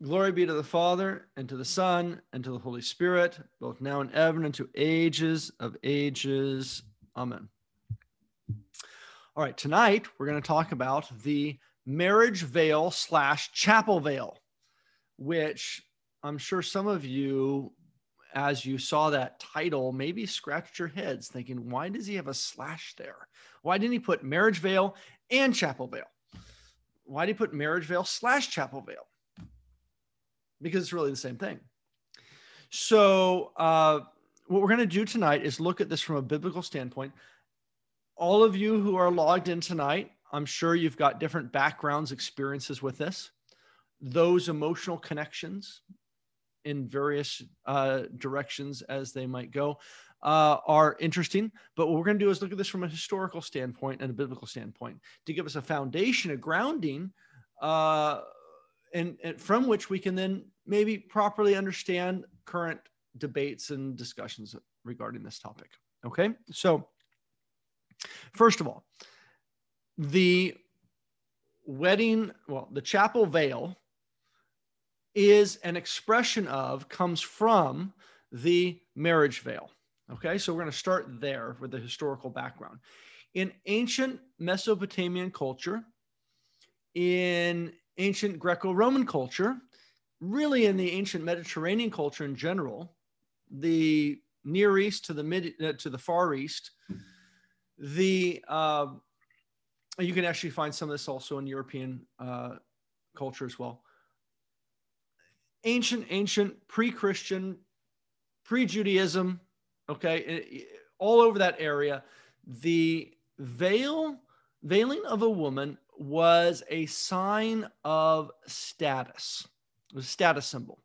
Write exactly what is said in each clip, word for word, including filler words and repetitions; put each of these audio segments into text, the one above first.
Glory be to the Father, and to the Son, and to the Holy Spirit, both now and ever, and to ages of ages. Amen. All right, tonight we're going to talk about the marriage veil slash chapel veil, which I'm sure some of you, as you saw that title, maybe scratched your heads thinking, why does he have a slash there? Why didn't he put marriage veil and chapel veil? Why did he put marriage veil slash chapel veil? Because it's really the same thing. So uh, what we're going to do tonight is look at this from a biblical standpoint. All of you who are logged in tonight, I'm sure you've got different backgrounds, experiences with this. Those emotional connections in various uh, directions as they might go uh, are interesting. But what we're going to do is look at this from a historical standpoint and a biblical standpoint to give us a foundation, a grounding, uh, and, and from which we can then maybe properly understand current debates and discussions regarding this topic. Okay, so first of all, the wedding, well, the chapel veil is an expression of, comes from the marriage veil. Okay, so we're going to start there with the historical background. In ancient Mesopotamian culture, in ancient Greco-Roman culture, really in the ancient Mediterranean culture in general, the Near East to the mid uh, to the Far East, the uh, you can actually find some of this also in European uh, culture as well. Ancient, ancient, pre-Christian, pre-Judaism, okay, all over that area, the veil, veiling of a woman was a sign of status. It was a status symbol.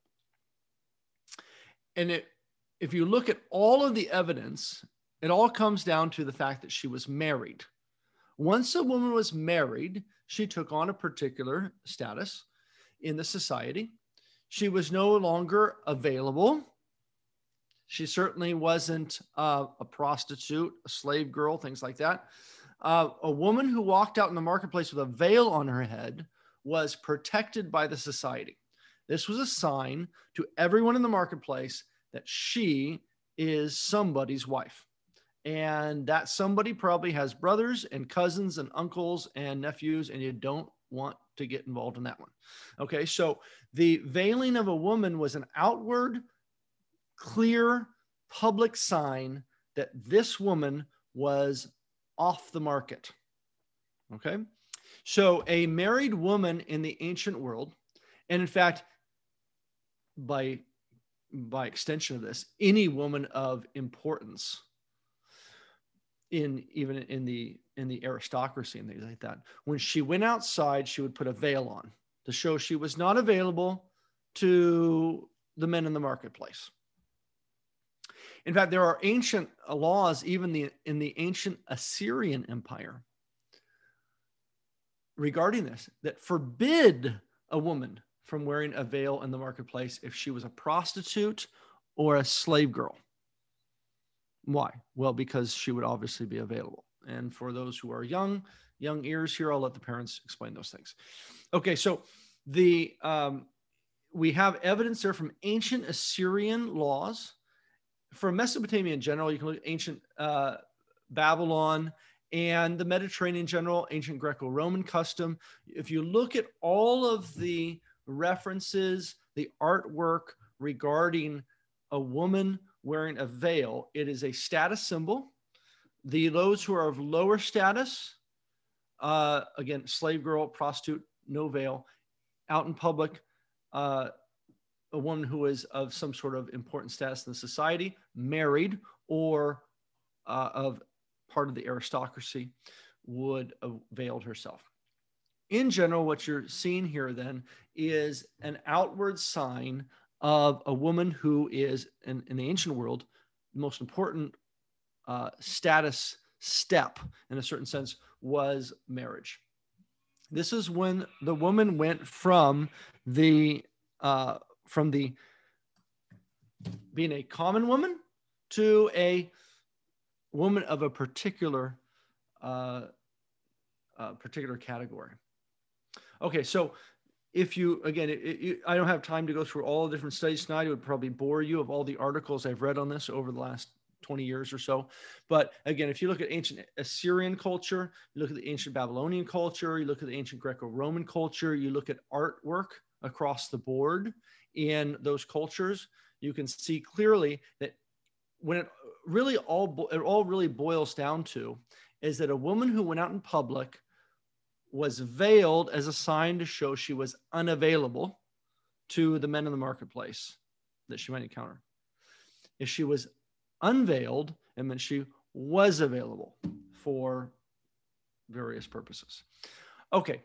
And it, if you look at all of the evidence, it all comes down to the fact that she was married. Once a woman was married, she took on a particular status in the society. She was no longer available. She certainly wasn't uh, a prostitute, a slave girl, things like that. Uh, a woman who walked out in the marketplace with a veil on her head was protected by the society. This was a sign to everyone in the marketplace that she is somebody's wife. And that somebody probably has brothers and cousins and uncles and nephews, and you don't want to get involved in that one. Okay, so the veiling of a woman was an outward, clear, public sign that this woman was off the market. Okay, so a married woman in the ancient world, and in fact, by by extension of this, any woman of importance in even in the in the aristocracy and things like that, when she went outside, she would put a veil on to show she was not available to the men in the marketplace. In fact, there are ancient laws, even the, in the ancient Assyrian Empire, regarding this, that forbid a woman from wearing a veil in the marketplace if she was a prostitute or a slave girl. Why? Well, because she would obviously be available. And for those who are young, young ears here, I'll let the parents explain those things. Okay, so the um, we have evidence there from ancient Assyrian laws. For Mesopotamia in general, you can look at ancient uh, Babylon and the Mediterranean in general, ancient Greco-Roman custom. If you look at all of the references, the artwork regarding a woman wearing a veil, it is a status symbol. The those who are of lower status, uh, again, slave girl, prostitute, no veil, out in public, uh, a woman who is of some sort of important status in the society, married, or uh, of part of the aristocracy, would have veiled herself. In general, what you're seeing here then is an outward sign of a woman who is, in, in the ancient world, the most important uh, status step, in a certain sense, was marriage. This is when the woman went from the uh, from the being a common woman to a woman of a particular uh, uh, particular category. Okay, so if you, again, it, it, I don't have time to go through all the different studies tonight. It would probably bore you of all the articles I've read on this over the last twenty years or so. But again, if you look at ancient Assyrian culture, you look at the ancient Babylonian culture, you look at the ancient Greco-Roman culture, you look at artwork across the board in those cultures, you can see clearly that when it really all, it all really boils down to is that a woman who went out in public was veiled as a sign to show she was unavailable to the men in the marketplace that she might encounter. If she was unveiled, it meant she was available for various purposes. Okay.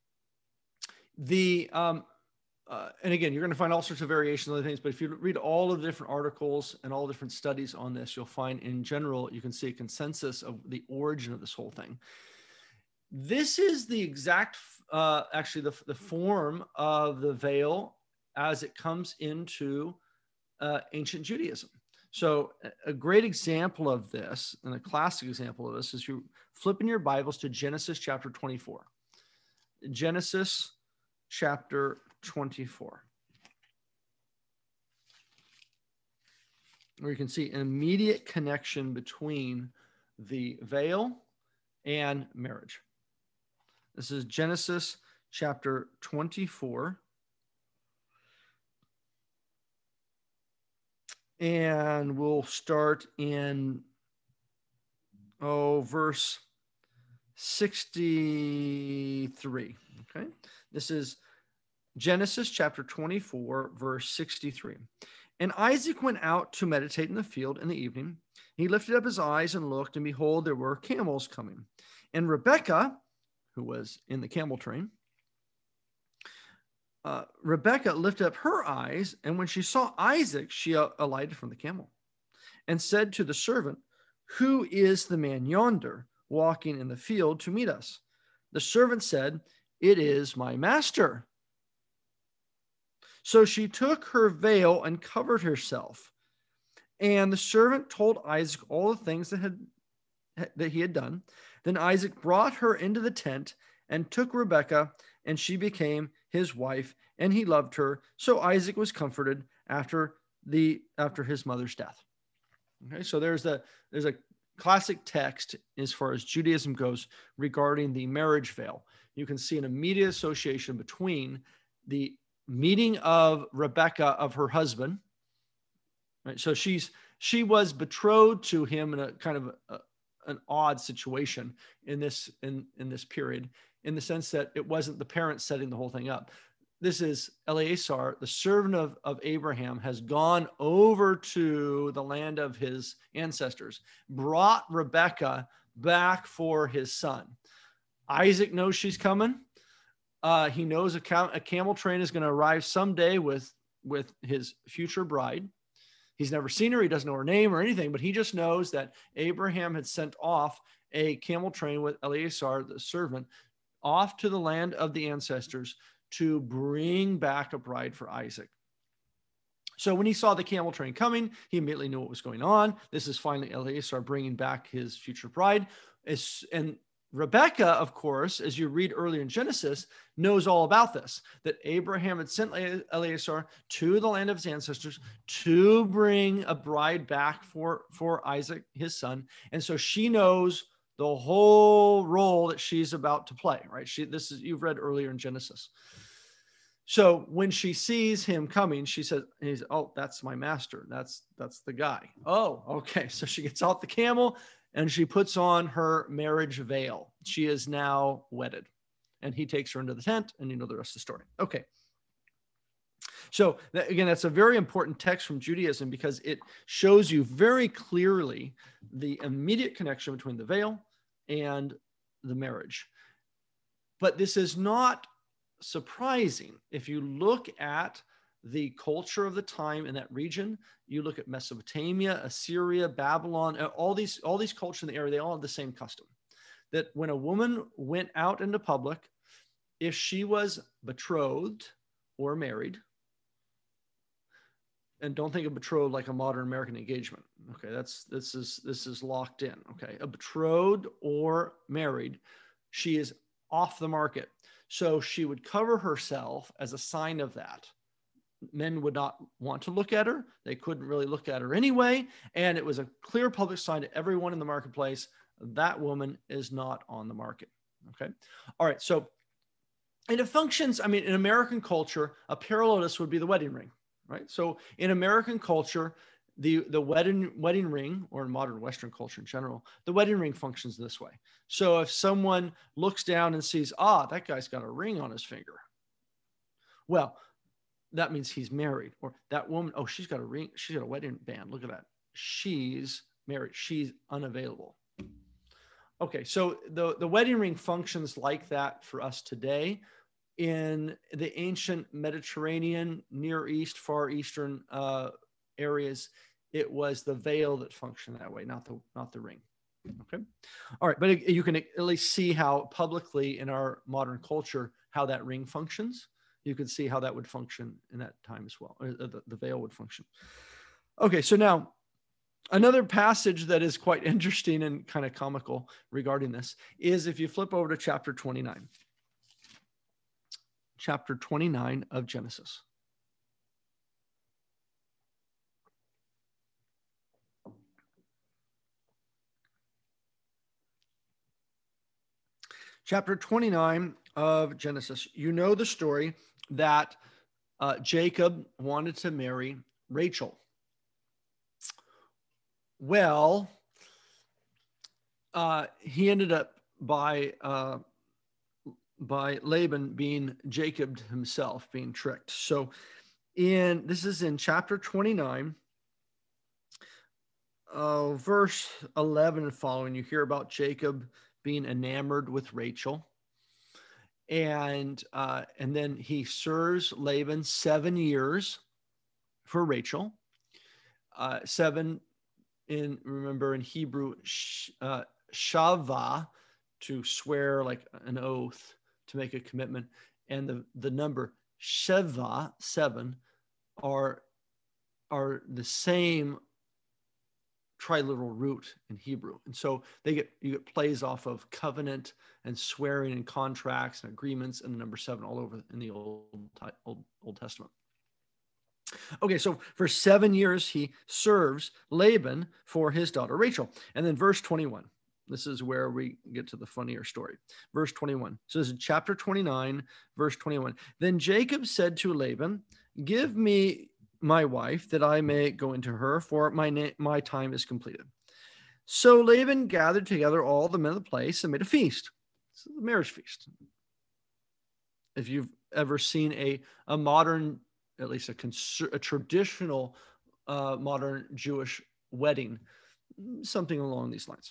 The, um, uh, and again, you're going to find all sorts of variations of other things, but if you read all of the different articles and all the different studies on this, you'll find in general, you can see a consensus of the origin of this whole thing. This is the exact, uh, actually the, the form of the veil as it comes into uh, ancient Judaism. So a great example of this, and a classic example of this, is you flip in your Bibles to Genesis chapter twenty-four. Genesis chapter twenty-four. Where you can see an immediate connection between the veil and marriage. This is Genesis chapter twenty-four. And we'll start in, oh, verse sixty-three. Okay. This is Genesis chapter twenty-four, verse sixty-three. And Isaac went out to meditate in the field in the evening. He lifted up his eyes and looked, and behold, there were camels coming. And Rebekah, who was in the camel train, Uh, Rebekah lifted up her eyes, and when she saw Isaac, she uh, alighted from the camel and said to the servant, "Who is the man yonder walking in the field to meet us?" The servant said, "It is my master." So she took her veil and covered herself. And the servant told Isaac all the things that had that he had done. Then Isaac brought her into the tent and took Rebekah, and she became his wife, and he loved her. So Isaac was comforted after the after his mother's death. Okay, so there's a there's a classic text as far as Judaism goes regarding the marriage veil. You can see an immediate association between the meeting of Rebekah of her husband. Right, so she's she was betrothed to him in a kind of a, an odd situation in this in in this period, in the sense that it wasn't the parents setting the whole thing up. This is Eleazar, the servant of, of Abraham, has gone over to the land of his ancestors, brought Rebekah back for his son. Isaac knows she's coming. Uh, he knows a, cam- a camel train is going to arrive someday with, with his future bride. He's never seen her. He doesn't know her name or anything, but he just knows that Abraham had sent off a camel train with Eleazar, the servant, off to the land of the ancestors to bring back a bride for Isaac. So when he saw the camel train coming, he immediately knew what was going on. This is finally Eleazar bringing back his future bride. And Rebekah, of course, as you read earlier in Genesis, knows all about this, that Abraham had sent Eleazar to the land of his ancestors to bring a bride back for, for Isaac, his son. And so she knows the whole role that she's about to play, right? She, this is, you've read earlier in Genesis. So when she sees him coming, she says, he's, "Oh, that's my master. That's, that's the guy." Oh, okay. So she gets off the camel and she puts on her marriage veil. She is now wedded, and he takes her into the tent, and you know the rest of the story. Okay. So that, again, that's a very important text from Judaism because it shows you very clearly the immediate connection between the veil and the marriage. But this is not surprising. If you look at the culture of the time in that region, you look at Mesopotamia, Assyria, Babylon, all these, all these cultures in the area, they all have the same custom. That when a woman went out into public, if she was betrothed or married, and don't think of betrothed like a modern American engagement. Okay, that's this is this is locked in. Okay, a betrothed or married, she is off the market. So she would cover herself as a sign of that. Men would not want to look at her. They couldn't really look at her anyway. And it was a clear public sign to everyone in the marketplace, that woman is not on the market. Okay. All right. So, and it functions, I mean, in American culture, a parallel to this would be the wedding ring, right? So in American culture, the, the wedding, wedding ring, or in modern Western culture in general, the wedding ring functions this way. So if someone looks down and sees, ah, that guy's got a ring on his finger, well, that means he's married. Or that woman, oh, she's got a ring, she's got a wedding band. Look at that. She's married. She's unavailable. Okay, so the, the wedding ring functions like that for us today. In the ancient Mediterranean, Near East, Far Eastern uh, areas, it was the veil that functioned that way, not the, not the ring. Okay. All right, but it, you can at least see how publicly in our modern culture, how that ring functions. You can see how that would function in that time as well. Or the, the veil would function. Okay, so now another passage that is quite interesting and kind of comical regarding this is if you flip over to chapter twenty-nine. Chapter twenty-nine of Genesis. Chapter twenty-nine of Genesis. You know the story that uh, Jacob wanted to marry Rachel. Well, uh, he ended up by uh, by Laban being Jacob himself, being tricked. So, in this is in chapter twenty-nine, uh, verse eleven and following. You hear about Jacob being enamored with Rachel, and uh, and then he serves Laban seven years for Rachel. Uh, seven. In remember in Hebrew, sh, uh, shava, to swear like an oath, to make a commitment, and the the number sheva, seven, are are the same triliteral root in Hebrew, and so they get you get plays off of covenant and swearing and contracts and agreements, and the number seven all over in the old old Old Testament. Okay, so for seven years, he serves Laban for his daughter Rachel. And then verse twenty-one, this is where we get to the funnier story. Verse twenty-one. So this is chapter twenty-nine, verse twenty-one. Then Jacob said to Laban, give me my wife that I may go into her, for my, na- my time is completed. So Laban gathered together all the men of the place and made a feast. It's a marriage feast. If you've ever seen a, a modern at least a, cons- a traditional uh, modern Jewish wedding, something along these lines.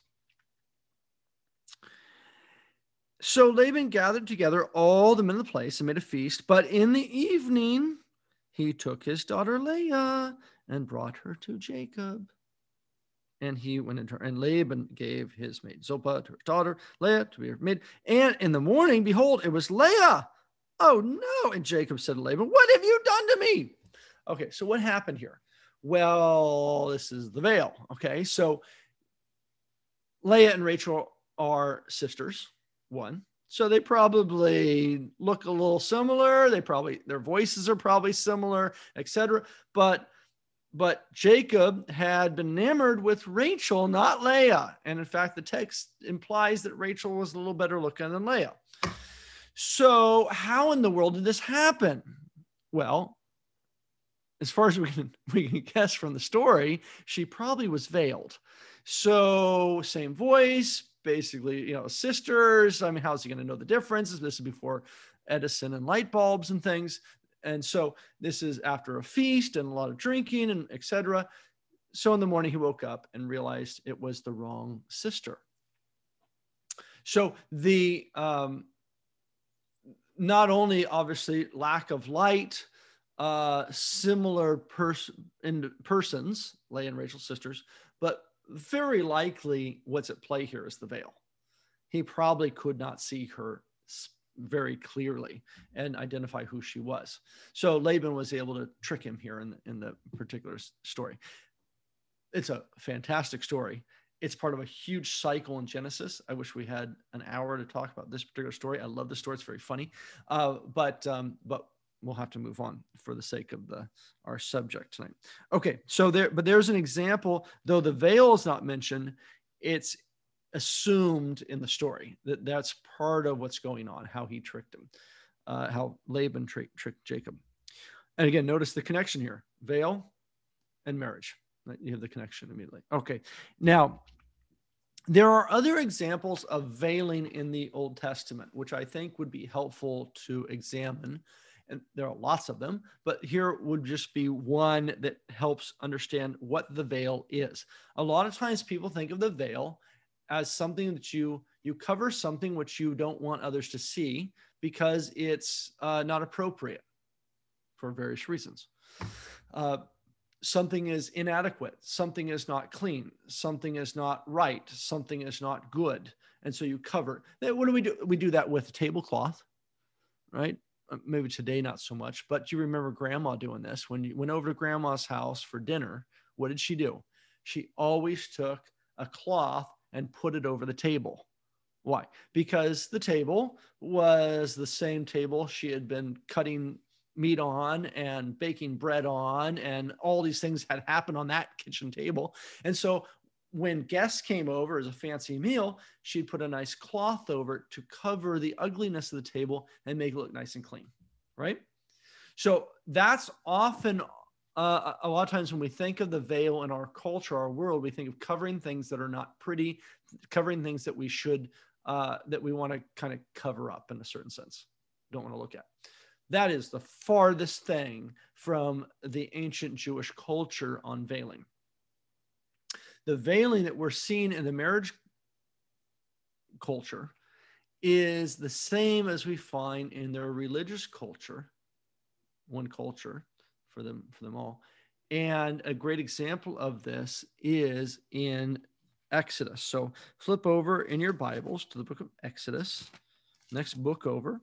So Laban gathered together all the men of the place and made a feast, but in the evening he took his daughter Leah and brought her to Jacob. And he went into her, and Laban gave his maid Zilpah to her daughter Leah to be her maid. And in the morning, behold, it was Leah. Oh no. And Jacob said to Laban, what have you done to me? Okay, so what happened here? Well, this is the veil. Okay, so Leah and Rachel are sisters, one. So they probably look a little similar. They probably, their voices are probably similar, et cetera. But, but Jacob had been enamored with Rachel, not Leah. And in fact, the text implies that Rachel was a little better looking than Leah. So how in the world did this happen? Well, as far as we can, we can guess from the story, she probably was veiled. So same voice, basically, you know, sisters. I mean, how's he going to know the difference? This is before Edison and light bulbs and things. And so this is after a feast and a lot of drinking and et cetera. So in the morning he woke up and realized it was the wrong sister. So the, um, not only obviously lack of light, uh, similar pers- in persons, Leah and Rachel's sisters, but very likely what's at play here is the veil. He probably could not see her very clearly and identify who she was. So Laban was able to trick him here in the, in the particular story. It's a fantastic story. It's part of a huge cycle in Genesis. I wish we had an hour to talk about this particular story. I love the story. It's very funny. Uh, but um, but we'll have to move on for the sake of the our subject tonight. Okay, so there, but there's an example, though the veil is not mentioned, it's assumed in the story that that's part of what's going on, how he tricked him, uh, how Laban tri- tricked Jacob. And again, notice the connection here, veil and marriage. You have the connection immediately. Okay, now there are other examples of veiling in the Old Testament, which I think would be helpful to examine. And there are lots of them, but here would just be one that helps understand what the veil is. A lot of times people think of the veil as something that you, you cover something which you don't want others to see because it's uh, not appropriate for various reasons. Uh, Something is inadequate, something is not clean, something is not right, something is not good. And so you cover. What do we do? We do that with a tablecloth, right? Maybe today, not so much, but you remember grandma doing this. When you went over to grandma's house for dinner, what did she do? She always took a cloth and put it over the table. Why? Because the table was the same table she had been cutting meat on and baking bread on, and all these things had happened on that kitchen table. And so when guests came over as a fancy meal, she'd put a nice cloth over it to cover the ugliness of the table and make it look nice and clean, right? So that's often uh, a lot of times when we think of the veil in our culture, our world, we think of covering things that are not pretty, covering things that we should, uh, that we want to kind of cover up in a certain sense, don't want to look at. That is the farthest thing from the ancient Jewish culture on veiling. The veiling that we're seeing in the marriage culture is the same as we find in their religious culture, one culture for them, for them all. And a great example of this is in Exodus. So flip over in your Bibles to the book of Exodus, next book over.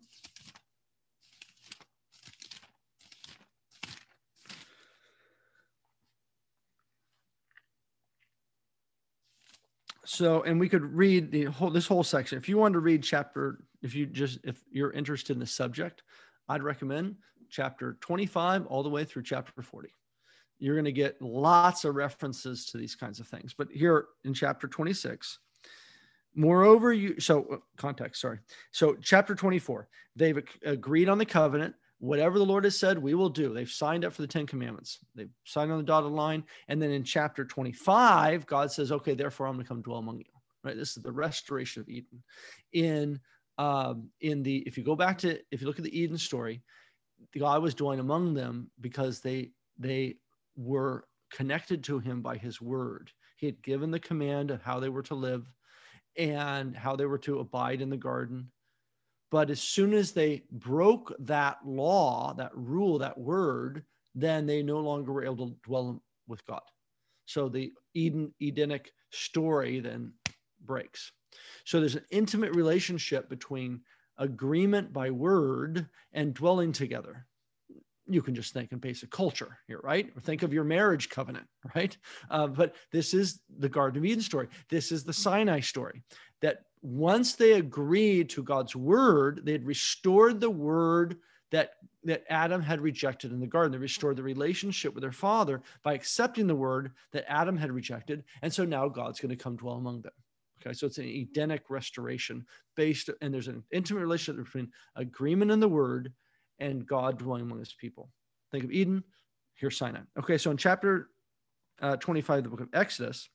So, and we could read the whole, this whole section. If you want to read chapter, if you just, if you're interested in the subject, I'd recommend chapter twenty-five all the way through chapter forty. You're going to get lots of references to these kinds of things. But here in chapter twenty-six, moreover, you, so context, sorry. So chapter twenty-four, they've agreed on the covenant. Whatever the Lord has said, we will do. They've signed up for the Ten Commandments. They've signed on the dotted line. And then in chapter twenty-five, God says, okay, therefore I'm going to come dwell among you. Right? This is the restoration of Eden. In, um, in the, if you go back to, if you look at the Eden story, God was dwelling among them because they, they were connected to him by his word. He had given the command of how they were to live and how they were to abide in the garden. But as soon as they broke that law, that rule, that word, then they no longer were able to dwell with God. So the Eden, Edenic story then breaks. So there's an intimate relationship between agreement by word and dwelling together. You can just think in basic culture here, right? Or think of your marriage covenant, right? Uh, but this is the Garden of Eden story. This is the Sinai story, that once they agreed to God's word, they had restored the word that, that Adam had rejected in the garden. They restored the relationship with their father by accepting the word that Adam had rejected. And so now God's going to come dwell among them. Okay, so it's an Edenic restoration based, and there's an intimate relationship between agreement in the word and God dwelling among his people. Think of Eden, here's Sinai. Okay, so in chapter uh, twenty-five of the book of Exodus,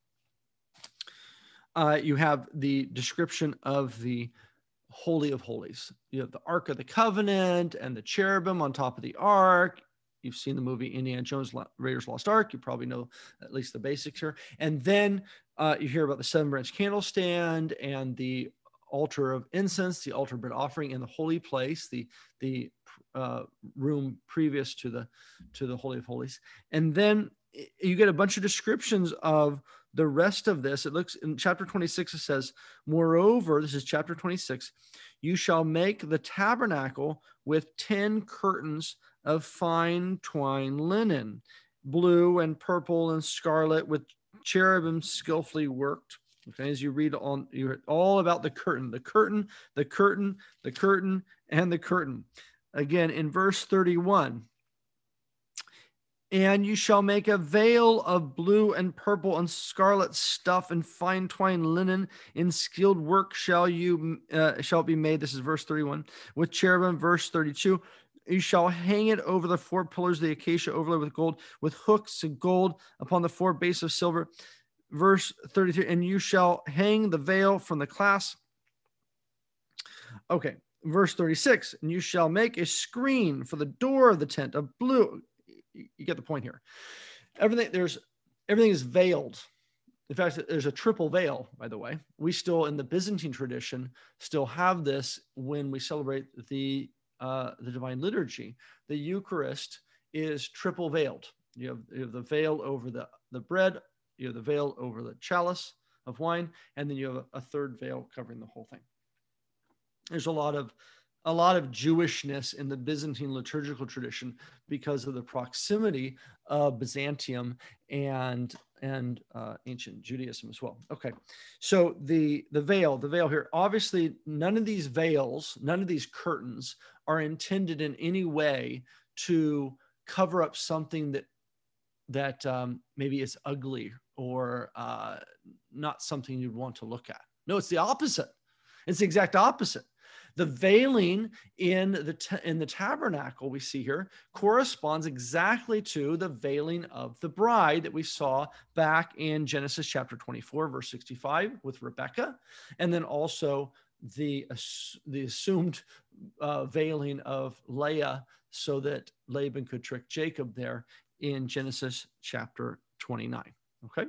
uh, you have the description of the Holy of Holies. You have the Ark of the Covenant and the cherubim on top of the Ark. You've seen the movie Indiana Jones, Raiders Lost Ark. You probably know at least the basics here. And then uh, you hear about the seven branch candlestand and the altar of incense, the altar of burnt offering in the holy place, the the uh, room previous to the to the Holy of Holies. And then you get a bunch of descriptions of the rest of this. It looks in chapter twenty-six, it says, moreover, this is chapter twenty-six, you shall make the tabernacle with ten curtains of fine twine linen, blue and purple and scarlet, with cherubim skillfully worked. Okay, as you read on, you read all about the curtain, the curtain, the curtain, the curtain, and the curtain. Again, in verse thirty-one, and you shall make a veil of blue and purple and scarlet stuff and fine twined linen. In skilled work shall you uh, shall it be made. This is verse thirty-one. With cherubim, verse thirty-two. You shall hang it over the four pillars of the acacia overlaid with gold, with hooks of gold upon the four base of silver. Verse thirty-three, and you shall hang the veil from the clasp. Okay, verse thirty-six, and you shall make a screen for the door of the tent of blue. You get the point here. Everything there's everything is veiled. In fact, there's a triple veil, by the way. We still, in the Byzantine tradition, still have this when we celebrate the uh, the Divine Liturgy. The Eucharist is triple veiled. You have, you have the veil over the, the bread, you have the veil over the chalice of wine, and then you have a, a third veil covering the whole thing. There's a lot of a lot of Jewishness in the Byzantine liturgical tradition because of the proximity of Byzantium and and uh, ancient Judaism as well. Okay, so the the veil, the veil here. Obviously, none of these veils, none of these curtains are intended in any way to cover up something that that um, maybe is ugly or uh, not something you'd want to look at. No, it's the opposite. It's the exact opposite. The veiling in the, ta- in the tabernacle we see here corresponds exactly to the veiling of the bride that we saw back in Genesis chapter twenty-four, verse sixty-five with Rebekah, and then also the, the assumed uh, veiling of Leah so that Laban could trick Jacob there in Genesis chapter twenty-nine. Okay.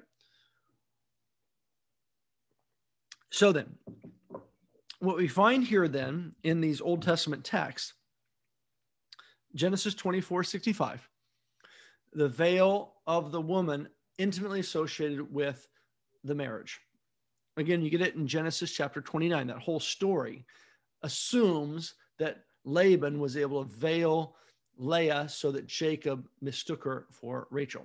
So then, what we find here then in these Old Testament texts, Genesis twenty-four sixty-five, the veil of the woman intimately associated with the marriage. Again, you get it in Genesis chapter twenty-nine. That whole story assumes that Laban was able to veil Leah so that Jacob mistook her for Rachel.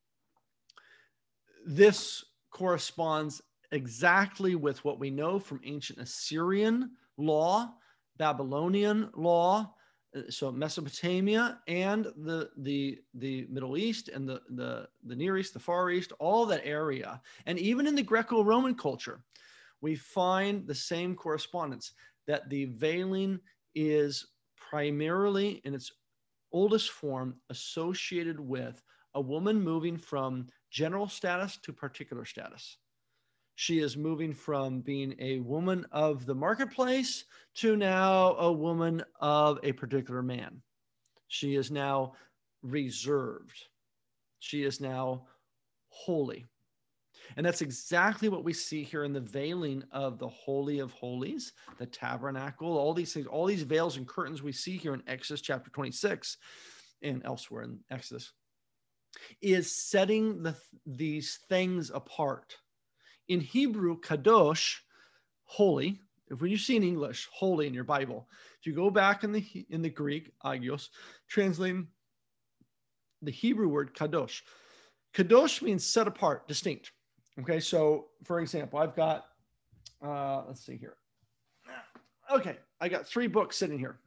This corresponds exactly with what we know from ancient Assyrian law, Babylonian law, so Mesopotamia and the, the, the Middle East and the, the, the Near East, the Far East, all that area. And even in the Greco-Roman culture, we find the same correspondence that the veiling is primarily in its oldest form associated with a woman moving from general status to particular status. She is moving from being a woman of the marketplace to now a woman of a particular man. She is now reserved. She is now holy. And that's exactly what we see here in the veiling of the Holy of Holies, the tabernacle, all these things, all these veils and curtains we see here in Exodus chapter twenty-six and elsewhere in Exodus, is setting the, these things apart. In Hebrew, kadosh, holy. If when you see in English, holy in your Bible, if you go back in the in the Greek, agios, translating the Hebrew word kadosh, kadosh means set apart, distinct. Okay, so for example, I've got, uh, let's see here. Okay, I got three books sitting here.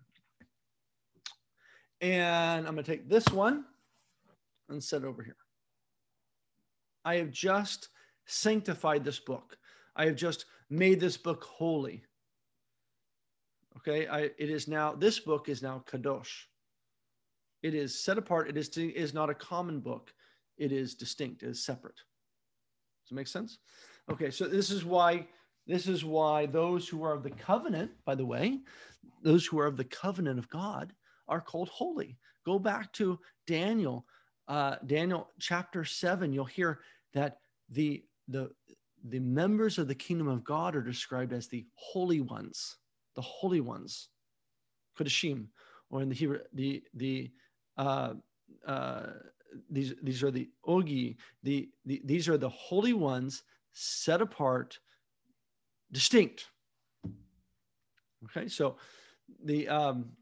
And I'm going to take this one and set it over here. I have just sanctified this book. I have just made this book holy. Okay, I, it is now, this book is now kadosh. It is set apart. It is, it is not a common book. It is distinct. It is separate. Does it make sense? Okay, so this is why this is why those who are of the covenant, by the way, those who are of the covenant of God are called holy. Go back to Daniel, uh, Daniel chapter seven. You'll hear that the the the members of the kingdom of God are described as the holy ones, the holy ones, kodashim, or in the Hebrew, the the uh, uh, These, these are the ogi, the, the, these are the holy ones set apart, distinct. Okay, so the, um,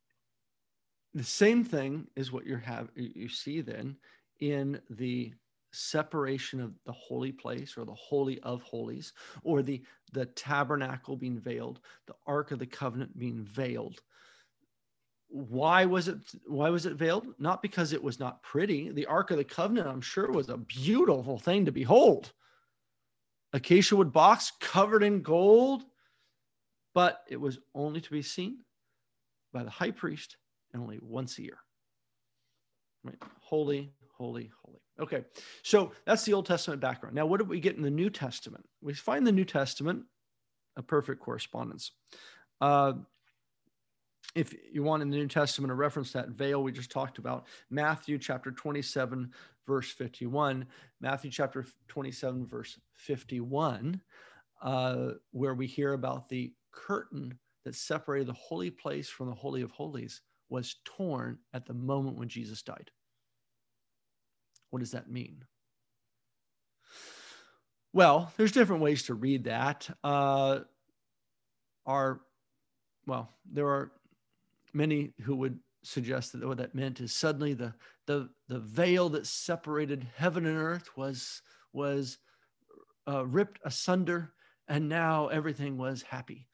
the same thing is what you have, you see then in the separation of the holy place, or the holy of holies, or the, the tabernacle being veiled, the Ark of the Covenant being veiled. Why was it, why was it veiled? Not because it was not pretty. The Ark of the Covenant, I'm sure, was a beautiful thing to behold. Acacia wood box covered in gold, but it was only to be seen by the high priest and only once a year. Right? Holy, holy, holy. Okay, so that's the Old Testament background. Now, what do we get in the New Testament? We find the New Testament a perfect correspondence. Uh, if you want in the New Testament a reference to that veil we just talked about, Matthew chapter twenty-seven, verse fifty-one, Matthew chapter twenty-seven, verse fifty-one, uh, where we hear about the curtain that separated the holy place from the Holy of Holies was torn at the moment when Jesus died. What does that mean? Well, there's different ways to read that. Uh, are, well, there are many who would suggest that what that meant is suddenly the, the, the veil that separated heaven and earth was, was uh, ripped asunder, and now everything was happy.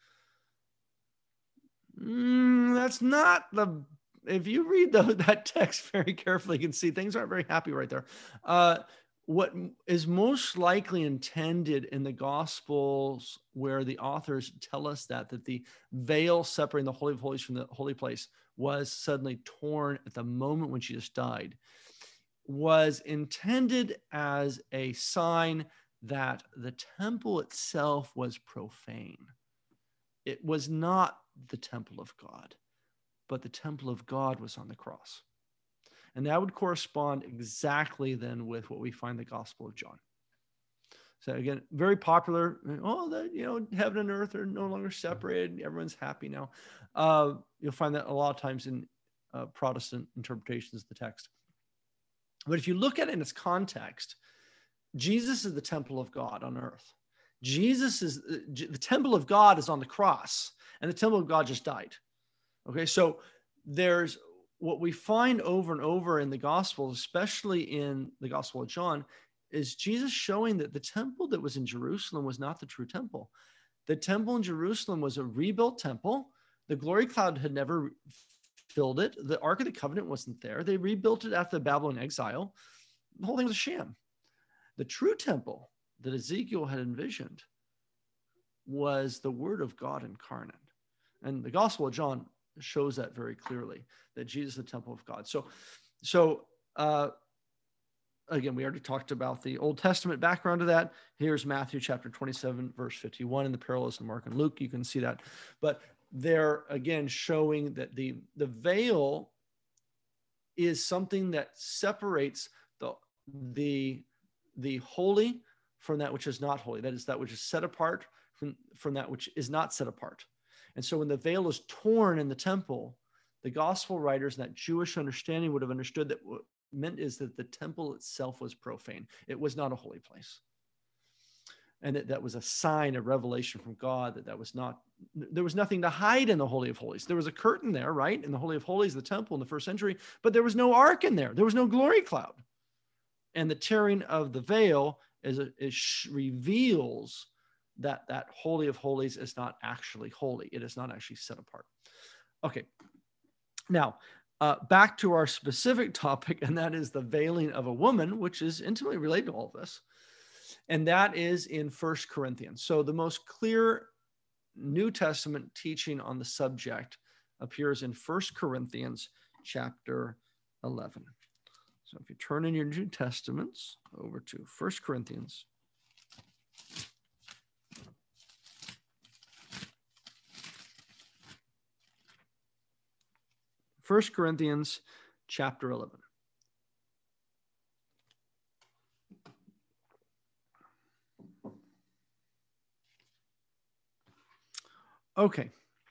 Mm, that's not the, if you read the, that text very carefully, you can see things aren't very happy right there. Uh, what is most likely intended in the Gospels, where the authors tell us that, that the veil separating the Holy of Holies from the holy place was suddenly torn at the moment when Jesus died, was intended as a sign that the temple itself was profane. It was not the temple of God, but the temple of God was on the cross. And that would correspond exactly then with what we find in the Gospel of John. So again, very popular. Oh, that, you know, heaven and earth are no longer separated. Everyone's happy now. Uh, you'll find that a lot of times in uh, Protestant interpretations of the text. But if you look at it in its context, Jesus is the temple of God on earth. Jesus is, the temple of God is on the cross, and the temple of God just died. Okay, so there's what we find over and over in the Gospels, especially in the Gospel of John, is Jesus showing that the temple that was in Jerusalem was not the true temple. The temple in Jerusalem was a rebuilt temple. The glory cloud had never filled it. The Ark of the Covenant wasn't there. They rebuilt it after the Babylon exile. The whole thing was a sham. The true temple that Ezekiel had envisioned was the Word of God incarnate. And the Gospel of John shows that very clearly, that Jesus is the temple of God. So, so uh, again, we already talked about the Old Testament background to that. Here's Matthew chapter twenty-seven, verse fifty-one, in the parallels in Mark and Luke. You can see that. But they're, again, showing that the, the veil is something that separates the, the, the holy from that which is not holy. That is, that which is set apart from, from that which is not set apart. And so when the veil is torn in the temple, the gospel writers and that Jewish understanding would have understood that what meant is that the temple itself was profane. It was not a holy place. And that, that was a sign, a revelation from God, that that was not, there was nothing to hide in the Holy of Holies. There was a curtain there, right? In the Holy of Holies, the temple in the first century, but there was no ark in there. There was no glory cloud. And the tearing of the veil is, is reveals that that Holy of Holies is not actually holy. It is not actually set apart. Okay. Now, uh, back to our specific topic, and that is the veiling of a woman, which is intimately related to all of this. And that is in First Corinthians. So the most clear New Testament teaching on the subject appears in First Corinthians chapter eleven. So if you turn in your New Testaments over to First Corinthians. First Corinthians chapter eleven. Okay.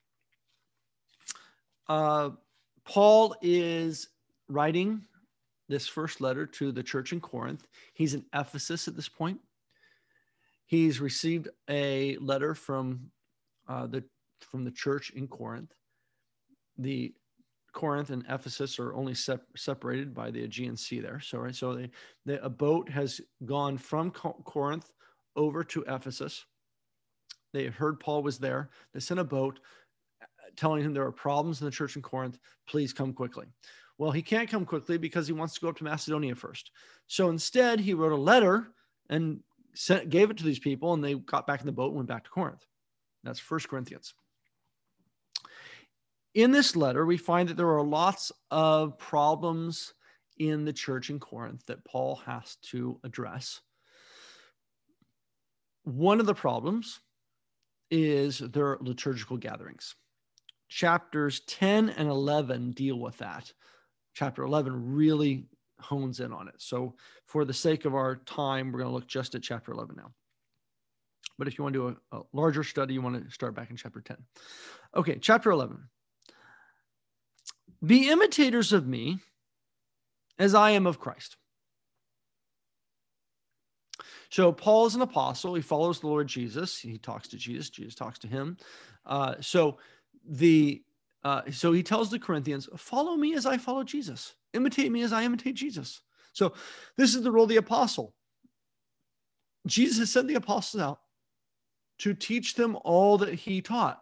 Uh, Paul is writing this first letter to the church in Corinth. He's in Ephesus at this point. He's received a letter from uh, the from the church in Corinth. The Corinth and Ephesus are only sep- separated by the Aegean Sea there. So, right, so they, they, a boat has gone from Co- Corinth over to Ephesus. They heard Paul was there. They sent a boat telling him there are problems in the church in Corinth. Please come quickly. Well, he can't come quickly because he wants to go up to Macedonia first. So instead, he wrote a letter and sent, gave it to these people, and they got back in the boat and went back to Corinth. That's First Corinthians. In this letter, we find that there are lots of problems in the church in Corinth that Paul has to address. One of the problems is their liturgical gatherings. Chapters ten and eleven deal with that. Chapter eleven really hones in on it. So for the sake of our time, we're going to look just at chapter eleven now. But if you want to do a, a larger study, you want to start back in chapter ten. Okay, chapter eleven. Be imitators of me as I am of Christ. So Paul is an apostle. He follows the Lord Jesus. He talks to Jesus. Jesus talks to him. Uh, so the uh, so he tells the Corinthians, follow me as I follow Jesus. Imitate me as I imitate Jesus. So this is the role of the apostle. Jesus has sent the apostles out to teach them all that he taught.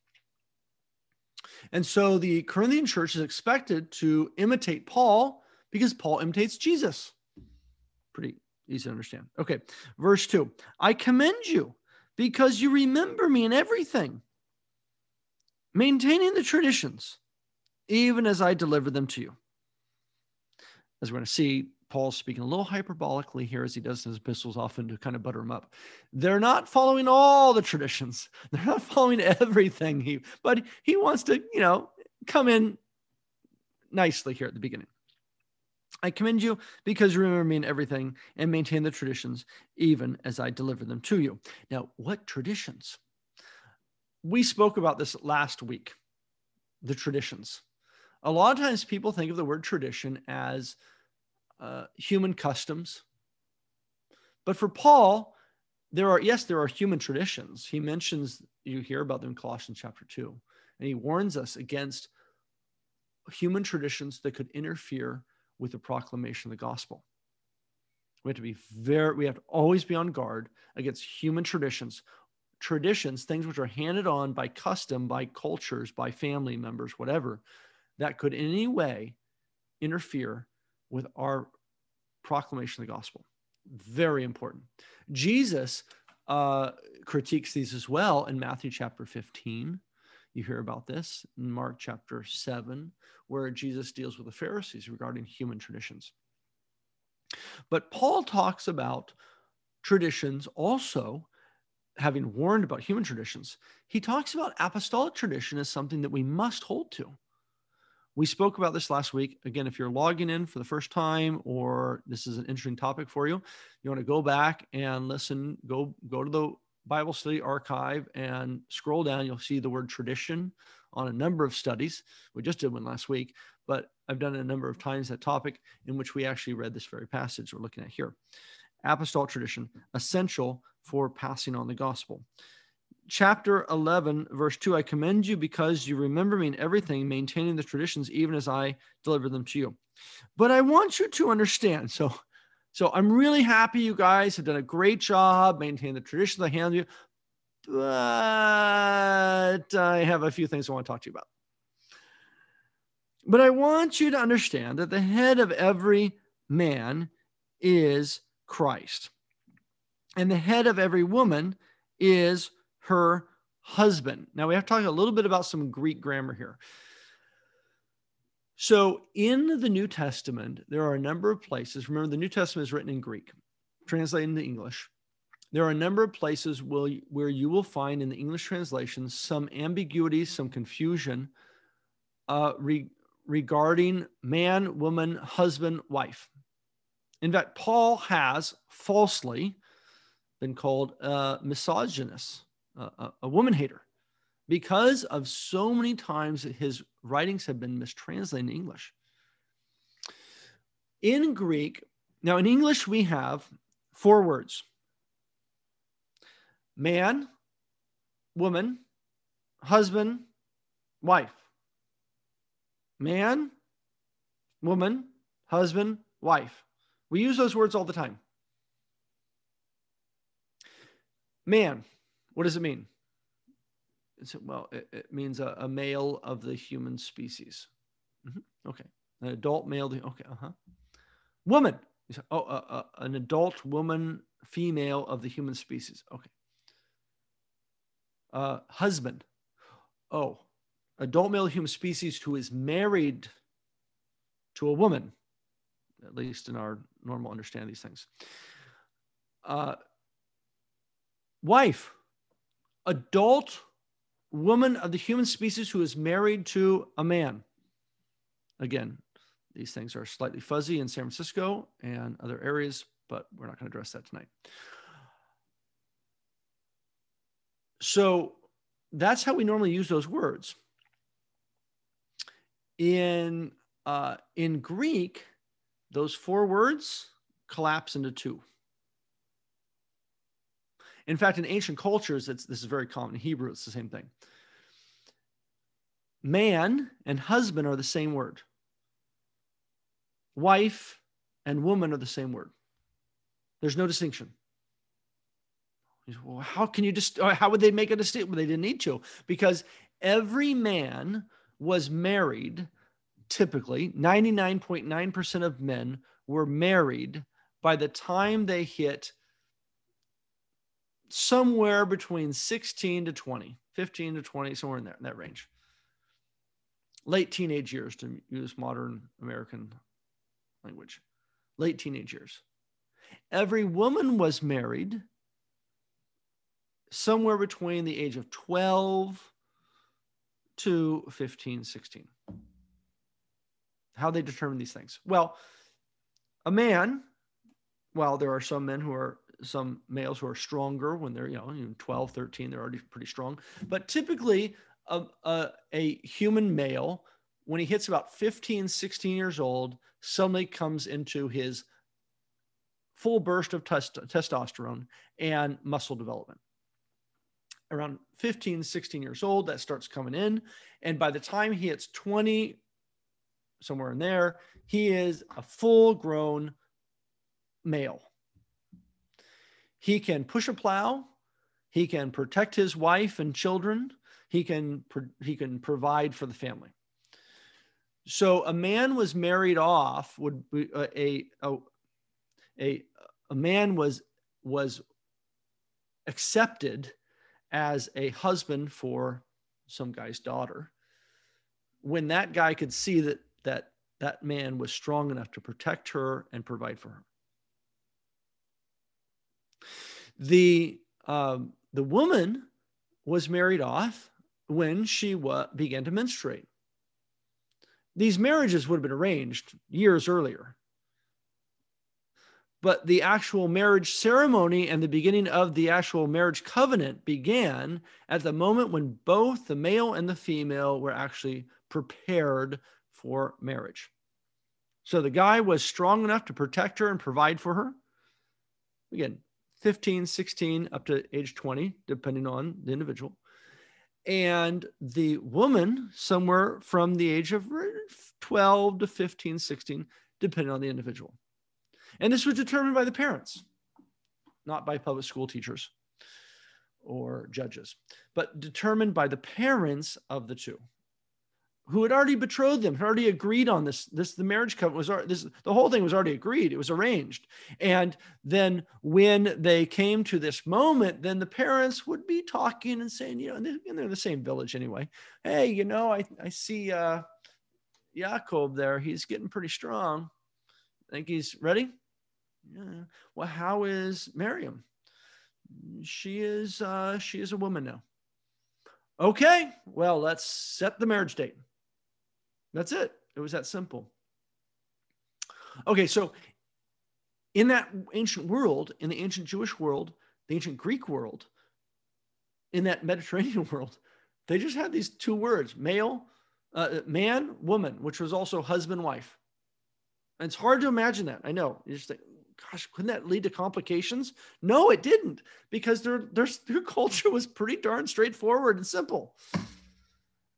And so the Corinthian church is expected to imitate Paul because Paul imitates Jesus. Pretty easy to understand. Okay, verse two. I commend you because you remember me in everything, maintaining the traditions, even as I delivered them to you. As we're going to see, Paul's speaking a little hyperbolically here, as he does in his epistles often, to kind of butter him up. They're not following all the traditions. They're not following everything. He, but he wants to, you know, come in nicely here at the beginning. I commend you because you remember me in everything and maintain the traditions, even as I deliver them to you. Now, what traditions? We spoke about this last week, the traditions. A lot of times people think of the word tradition as uh, human customs. But for Paul, there are, yes, there are human traditions. He mentions, you hear about them in Colossians chapter two, and he warns us against human traditions that could interfere with the proclamation of the gospel. We have to be very, we have to always be on guard against human traditions. Traditions, things which are handed on by custom, by cultures, by family members, whatever, that could in any way interfere with our proclamation of the gospel. Very important. Jesus uh, critiques these as well in Matthew chapter fifteen. You hear about this in Mark chapter seven, where Jesus deals with the Pharisees regarding human traditions. But Paul talks about traditions also, having warned about human traditions. He talks about apostolic tradition as something that we must hold to. We spoke about this last week. Again, if you're logging in for the first time, or this is an interesting topic for you, you want to go back and listen, go, go to the Bible Study Archive and scroll down. You'll see the word tradition on a number of studies. We just did one last week, but I've done it a number of times, that topic in which we actually read this very passage we're looking at here. Apostolic tradition, essential for passing on the gospel. Chapter eleven, verse two, I commend you because you remember me in everything, maintaining the traditions, even as I deliver them to you. But I want you to understand. So, so I'm really happy you guys have done a great job maintaining the traditions I hand you. But I have a few things I want to talk to you about. But I want you to understand that the head of every man is Christ. And the head of every woman is her husband. Now we have to talk a little bit about some Greek grammar here. So in the New Testament, there are a number of places. Remember, the New Testament is written in Greek, translated into English. There are a number of places where, where you will find in the English translations some ambiguity, some confusion uh, re, regarding man, woman, husband, wife. In fact, Paul has falsely been called a misogynist, a, a woman hater, because of so many times that his writings have been mistranslated in English. In Greek, now in English, we have four words: man, woman, husband, wife. man, woman, husband, wife. We use those words all the time. Man, what does it mean? It's, well, it, it means a, a male of the human species. Mm-hmm. Okay. An adult male. Okay. Uh-huh. Woman. Oh, uh, uh, an adult woman, female of the human species. Okay. Uh, husband. Oh, adult male human species who is married to a woman, at least in our normal understanding of these things. Uh, wife. Adult woman of the human species who is married to a man. Again, these things are slightly fuzzy in San Francisco and other areas, but we're not going to address that tonight. So that's how we normally use those words. In, uh, in Greek, those four words collapse into two. In fact, in ancient cultures, it's, this is very common. In Hebrew, it's the same thing. Man and husband are the same word. Wife and woman are the same word. There's no distinction. Well, how can you just, how would they make a distinction? Well, they didn't need to, because every man was married. Typically, ninety-nine point nine percent of men were married by the time they hit somewhere between sixteen to twenty, fifteen to twenty, somewhere in there, in that range. Late teenage years, to use modern American language. Late teenage years. Every woman was married somewhere between the age of twelve to fifteen, sixteen. How they determine these things? Well, a man, well, there are some men who are, some males who are stronger when they're, you know, twelve, thirteen, they're already pretty strong. But typically, a, a, a human male, when he hits about fifteen, sixteen years old, suddenly comes into his full burst of test, testosterone and muscle development. Around fifteen, sixteen years old, that starts coming in. And by the time he hits twenty, somewhere in there, he is a full-grown male. He can push a plow. He can protect his wife and children. He can, he can provide for the family. So a man was married off, would be a, a, a, a man was, was accepted as a husband for some guy's daughter when that guy could see that that that man was strong enough to protect her and provide for her. The, um, the woman was married off when she wa- began to menstruate. These marriages would have been arranged years earlier. But the actual marriage ceremony and the beginning of the actual marriage covenant began at the moment when both the male and the female were actually prepared for marriage. So the guy was strong enough to protect her and provide for her. Again, fifteen, sixteen, up to age twenty, depending on the individual. And the woman, somewhere from the age of twelve to fifteen, sixteen, depending on the individual. And this was determined by the parents, not by public school teachers or judges, but determined by the parents of the two, who had already betrothed them, had already agreed on this. This the marriage covenant was already, this the whole thing was already agreed. It was arranged. And then when they came to this moment, then the parents would be talking and saying, you know, and they're in the same village anyway. Hey, you know, I I see uh, Jacob there. He's getting pretty strong. Think he's ready? Yeah. Well, how is Miriam? She is uh, she is a woman now. Okay. Well, let's set the marriage date. That's it. It was that simple. Okay, so in that ancient world, in the ancient Jewish world, the ancient Greek world, in that Mediterranean world, they just had these two words: male, uh, man, woman, which was also husband, wife. And it's hard to imagine that. I know. You just think, gosh, couldn't that lead to complications? No, it didn't, because their, their, their culture was pretty darn straightforward and simple.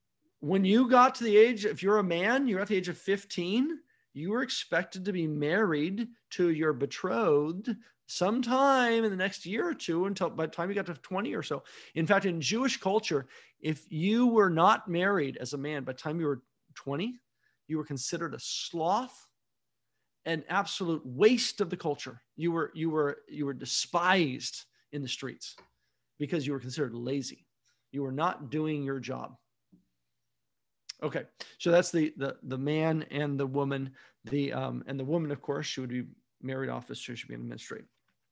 when you got to the age, if you're a man, you're at the age of fifteen, you were expected to be married to your betrothed sometime in the next year or two, until by the time you got to twenty or so. In fact, in Jewish culture, if you were not married as a man by the time you were twenty, you were considered a sloth, an absolute waste of the culture. You were, you were, you were despised in the streets because you were considered lazy. You were not doing your job. Okay, so that's the the the man and the woman. The um and the woman, of course, she would be married off as she should be an administrator.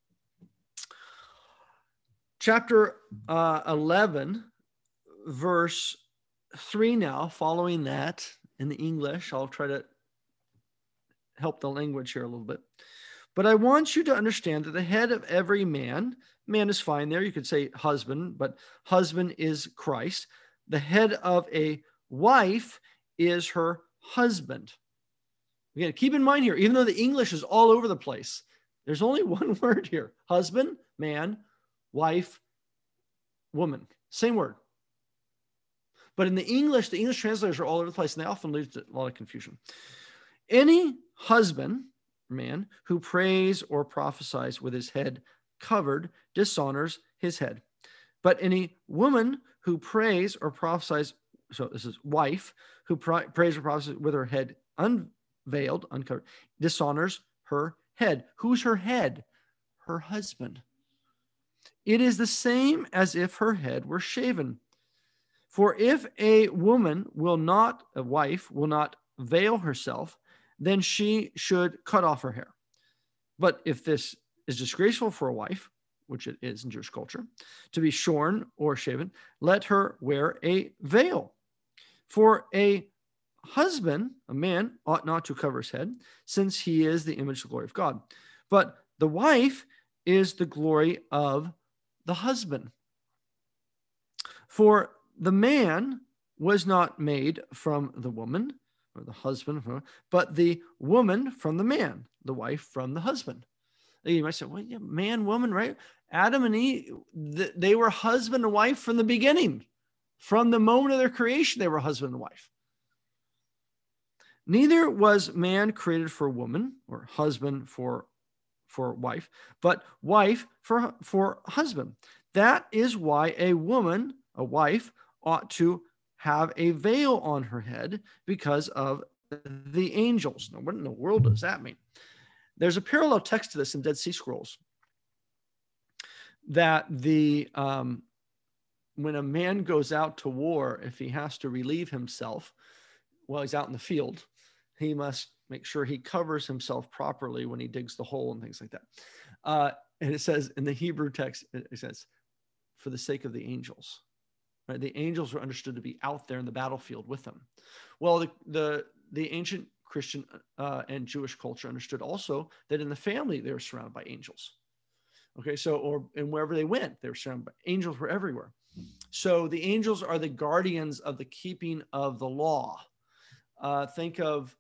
Chapter uh, eleven, verse three. Now, following that in the English, I'll try to help the language here a little bit. But I want you to understand that the head of every man, man is fine there. You could say husband, but husband is Christ. The head of a wife is her husband. Again, keep in mind here, even though the English is all over the place, there's only one word here: husband, man, wife, woman. Same word. But in the English, the English translators are all over the place, and they often lead to a lot of confusion. Any husband, man, who prays or prophesies with his head covered dishonors his head. But any woman who prays or prophesies, so this is wife, who prays or prophesies with her head unveiled, uncovered, dishonors her head. Who's her head? Her husband. It is the same as if her head were shaven. For if a woman will not, a wife will not veil herself, then she should cut off her hair. But if this is disgraceful for a wife, which it is in Jewish culture, to be shorn or shaven, let her wear a veil. For a husband, a man, ought not to cover his head, since he is the image and glory of God. But the wife is the glory of the husband. For the man was not made from the woman, or the husband, but the woman from the man, the wife from the husband. You might say, well, yeah, man, woman, right? Adam and Eve, they were husband and wife from the beginning. From the moment of their creation, they were husband and wife. Neither was man created for woman, or husband for, for wife, but wife for, for husband. That is why a woman, a wife, ought to have a veil on her head because of the angels. Now, what in the world does that mean? There's a parallel text to this in Dead Sea Scrolls, that the um, when a man goes out to war, if he has to relieve himself while he's out in the field, he must make sure he covers himself properly when he digs the hole and things like that. Uh, and it says in the Hebrew text, it says, for the sake of the angels. Right? The angels were understood to be out there in the battlefield with them. Well, the the, the ancient Christian uh, and Jewish culture understood also that in the family they were surrounded by angels. Okay, so or and wherever they went, they were surrounded by angels. Were everywhere. So the angels are the guardians of the keeping of the law. Uh, think of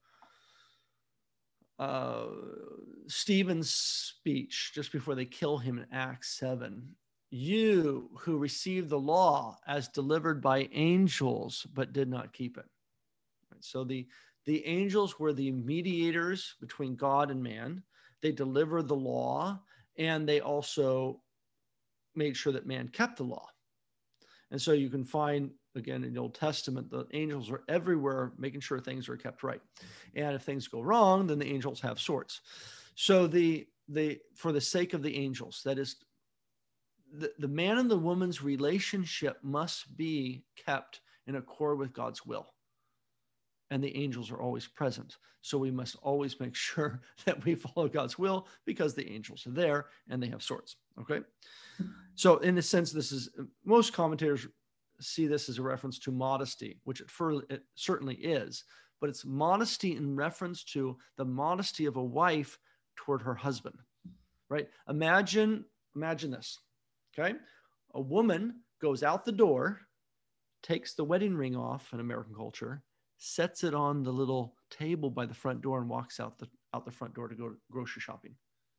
uh, Stephen's speech just before they kill him in Acts seven. You who received the law as delivered by angels, but did not keep it. So the, the angels were the mediators between God and man. They delivered the law, and they also made sure that man kept the law. And so you can find, again, in the Old Testament, the angels are everywhere making sure things are kept right. And if things go wrong, then the angels have swords. So the, the for the sake of the angels, that is, the, the man and the woman's relationship must be kept in accord with God's will. And the angels are always present. So we must always make sure that we follow God's will, because the angels are there and they have swords. Okay. So in a sense, this is, most commentators see this as a reference to modesty, which it, for, it certainly is, but it's modesty in reference to the modesty of a wife toward her husband, right? Imagine, imagine this, okay? A woman goes out the door, takes the wedding ring off in American culture, sets it on the little table by the front door, and walks out the, out the front door to go grocery shopping.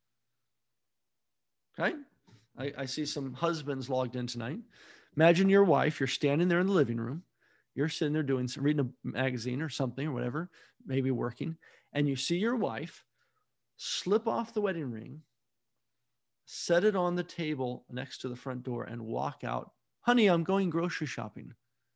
Okay? I, I see some husbands logged in tonight. Imagine your wife, you're standing there in the living room. You're sitting there doing some, reading a magazine or something or whatever, maybe working, and you see your wife slip off the wedding ring, set it on the table next to the front door, and walk out. Honey, I'm going grocery shopping.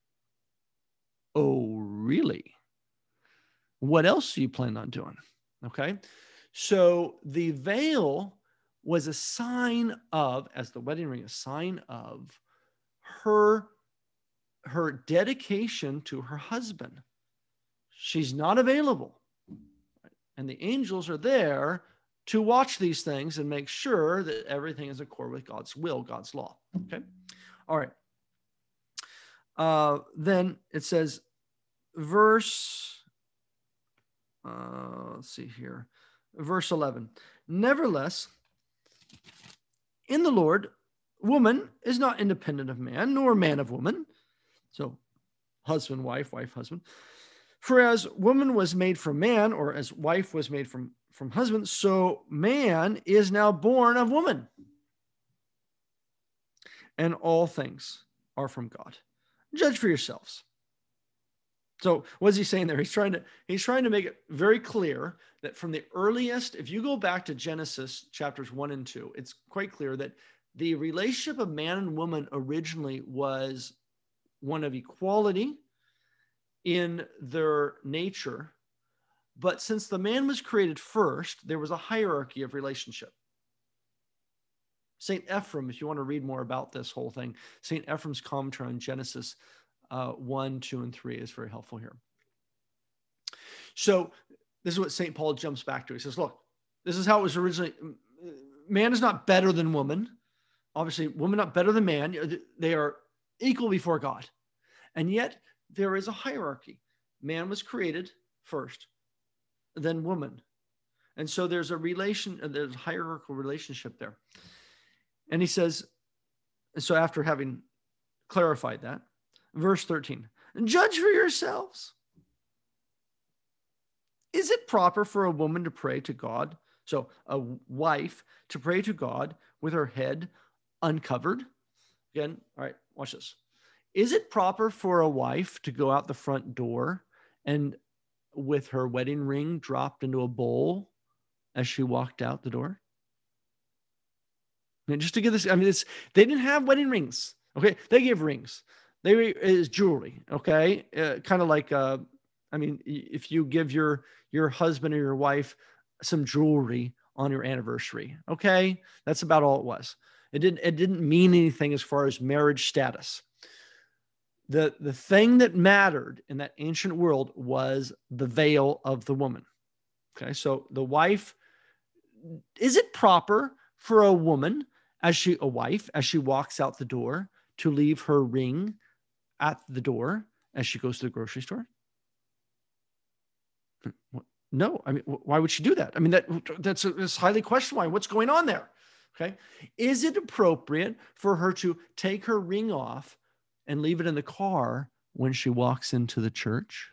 Oh, really? What else do you plan on doing? Okay. So the veil was a sign of, as the wedding ring, a sign of her, her dedication to her husband. She's not available. And the angels are there to watch these things and make sure that everything is in accord with God's will, God's law. Okay. All right. Uh, then it says, verse, uh, let's see here, verse eleven. Nevertheless, in the Lord, woman is not independent of man, nor man of woman. So husband, wife, wife, husband. For as woman was made from man, or as wife was made from, from husband, so man is now born of woman. And all things are from God. Judge for yourselves. So what is he saying there? He's trying to, he's trying to make it very clear that from the earliest, if you go back to Genesis chapters one and two, it's quite clear that the relationship of man and woman originally was one of equality in their nature. But since the man was created first, there was a hierarchy of relationship. Saint Ephrem, if you want to read more about this whole thing, Saint Ephrem's commentary on Genesis uh, one, two, and three is very helpful here. So this is what Saint Paul jumps back to. He says, look, this is how it was originally. Man is not better than woman. Obviously, woman not better than man. They are equal before God. And yet there is a hierarchy. Man was created first, then woman. And so there's a relation, there's a hierarchical relationship there. And he says, so after having clarified that, verse thirteen, judge for yourselves. Is it proper for a woman to pray to God? So a wife to pray to God with her head uncovered? Again, all right, watch this. Is it proper for a wife to go out the front door and with her wedding ring dropped into a bowl as she walked out the door? And just to get this, I mean, it's, they didn't have wedding rings. Okay. They gave rings. They were is jewelry. Okay. Uh, kind of like, uh, I mean, if you give your, your husband or your wife some jewelry on your anniversary, okay. That's about all it was. It didn't, it didn't mean anything as far as marriage status. The, the thing that mattered in that ancient world was the veil of the woman. Okay. So the wife, is it proper for a woman as she, a wife, as she walks out the door to leave her ring at the door as she goes to the grocery store? No. I mean, why would she do that? I mean, that that's, that's highly questionable. What's going on there? Okay. Is it appropriate for her to take her ring off and leave it in the car when she walks into the church?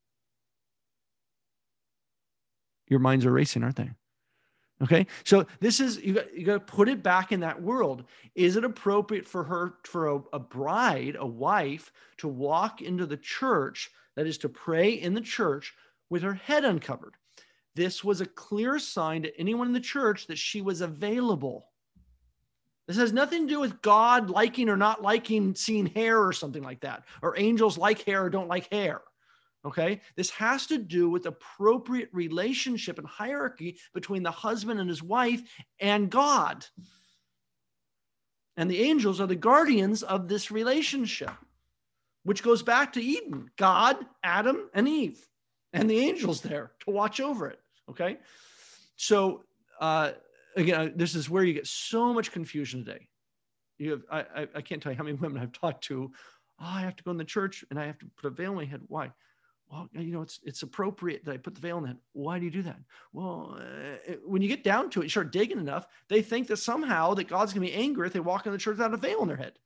Your minds are racing, aren't they? Okay. So this is, you got, you got to put it back in that world. Is it appropriate for her, for a, a bride, a wife, to walk into the church, that is to pray in the church with her head uncovered? This was a clear sign to anyone in the church that she was available. This has nothing to do with God liking or not liking seeing hair or something like that, or angels like hair or don't like hair. Okay. This has to do with appropriate relationship and hierarchy between the husband and his wife and God. And the angels are the guardians of this relationship, which goes back to Eden, God, Adam, and Eve, and the angels there to watch over it. Okay. So, uh, again, this is where you get so much confusion today. You have, I, I, I can't tell you how many women I've talked to. Oh, I have to go in the church and I have to put a veil on my head. Why? Well, you know, it's it's appropriate that I put the veil on the head. Why do you do that? Well, uh, when you get down to it, you start digging enough, they think that somehow that God's going to be angry if they walk in the church without a veil on their head.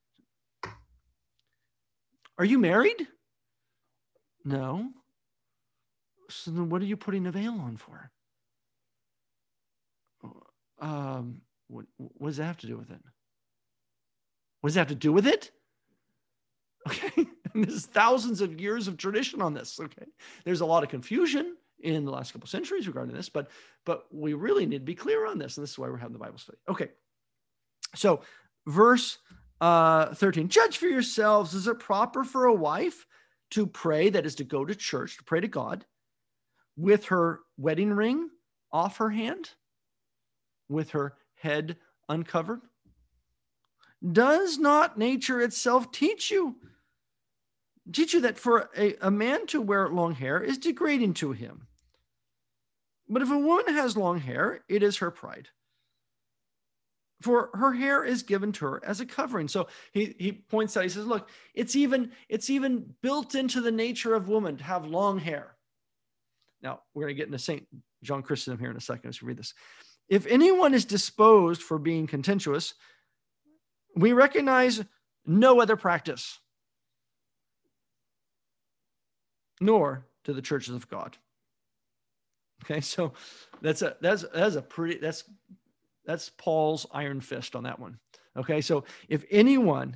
Are you married? No. So then what are you putting a veil on for? Um, what, what does that have to do with it? What does that have to do with it? Okay. There's thousands of years of tradition on this. Okay. There's a lot of confusion in the last couple of centuries regarding this, but, but we really need to be clear on this. And this is why we're having the Bible study. Okay. So verse uh, thirteen, judge for yourselves. Is it proper for a wife to pray, that is to go to church, to pray to God, with her wedding ring off her hand, with her head uncovered? Does not nature itself teach you, teach you that for a, a man to wear long hair is degrading to him? But if a woman has long hair, it is her pride, for her hair is given to her as a covering. So he, he points out, he says, look, it's even, it's even built into the nature of woman to have long hair. Now, we're going to get into Saint John Chrysostom here in a second as we read this. If anyone is disposed for being contentious, we recognize no other practice, nor to the churches of God. Okay, so that's a that's that's a pretty that's that's Paul's iron fist on that one. Okay, so if anyone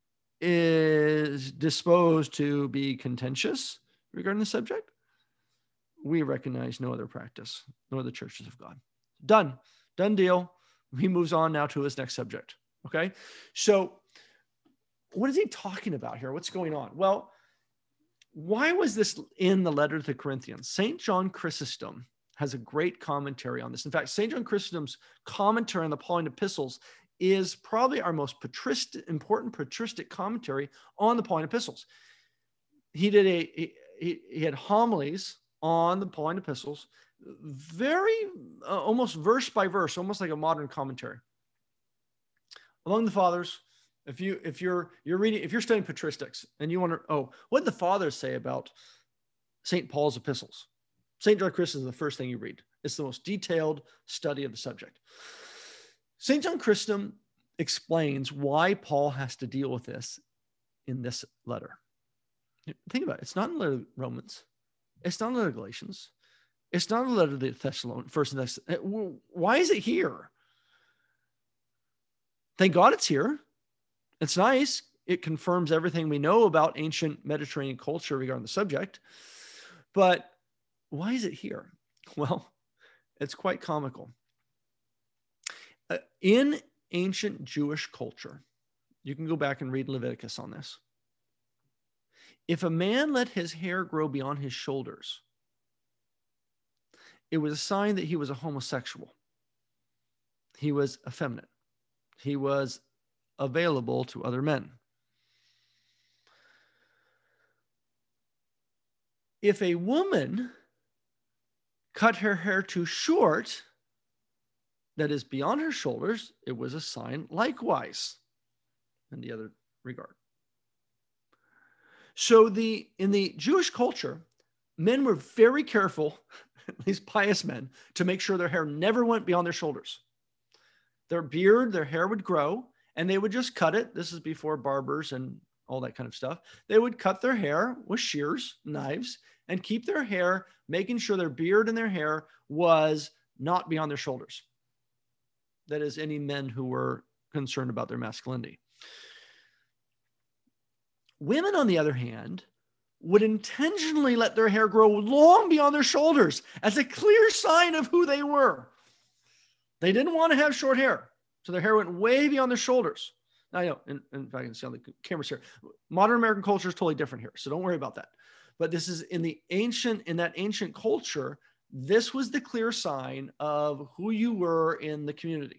is disposed to be contentious regarding the subject, we recognize no other practice, nor the churches of God. Done, done deal. He moves on now to his next subject. Okay, so what is he talking about here? What's going on? Well, why was this in the letter to the Corinthians? Saint John Chrysostom has a great commentary on this. In fact, Saint John Chrysostom's commentary on the Pauline epistles is probably our most patristic, important patristic commentary on the Pauline epistles. He did a he, he had homilies on the Pauline epistles, very uh, almost verse by verse, almost like a modern commentary. Among the fathers, if you if you're you're reading if you're studying patristics and you wonder, oh, what did the fathers say about Saint Paul's epistles? Saint John Chrysostom is the first thing you read. It's the most detailed study of the subject. Saint John Chrysostom explains why Paul has to deal with this in this letter. Think about it. It's not in the letter to Romans. It's not in the letter to Galatians. It's not in the letter to the Thessalonians. First and Thessalonians. Why is it here? Thank God it's here. It's nice. It confirms everything we know about ancient Mediterranean culture regarding the subject. But why is it here? Well, it's quite comical. Uh, in ancient Jewish culture, you can go back and read Leviticus on this. If a man let his hair grow beyond his shoulders, it was a sign that he was a homosexual. He was effeminate. He was available to other men. If a woman cut her hair too short, that is beyond her shoulders, it was a sign likewise in the other regard. So the in the Jewish culture, men were very careful, at least pious men, to make sure their hair never went beyond their shoulders. Their beard, their hair would grow, and they would just cut it. This is before barbers and all that kind of stuff. They would cut their hair with shears, knives, and keep their hair, making sure their beard and their hair was not beyond their shoulders. That is, any men who were concerned about their masculinity. Women, on the other hand, would intentionally let their hair grow long beyond their shoulders as a clear sign of who they were. They didn't want to have short hair, so their hair went way beyond their shoulders. Now, I know, in, in fact, I can see on the cameras here, modern American culture is totally different here, so don't worry about that. But this is in the ancient, in that ancient culture, this was the clear sign of who you were in the community.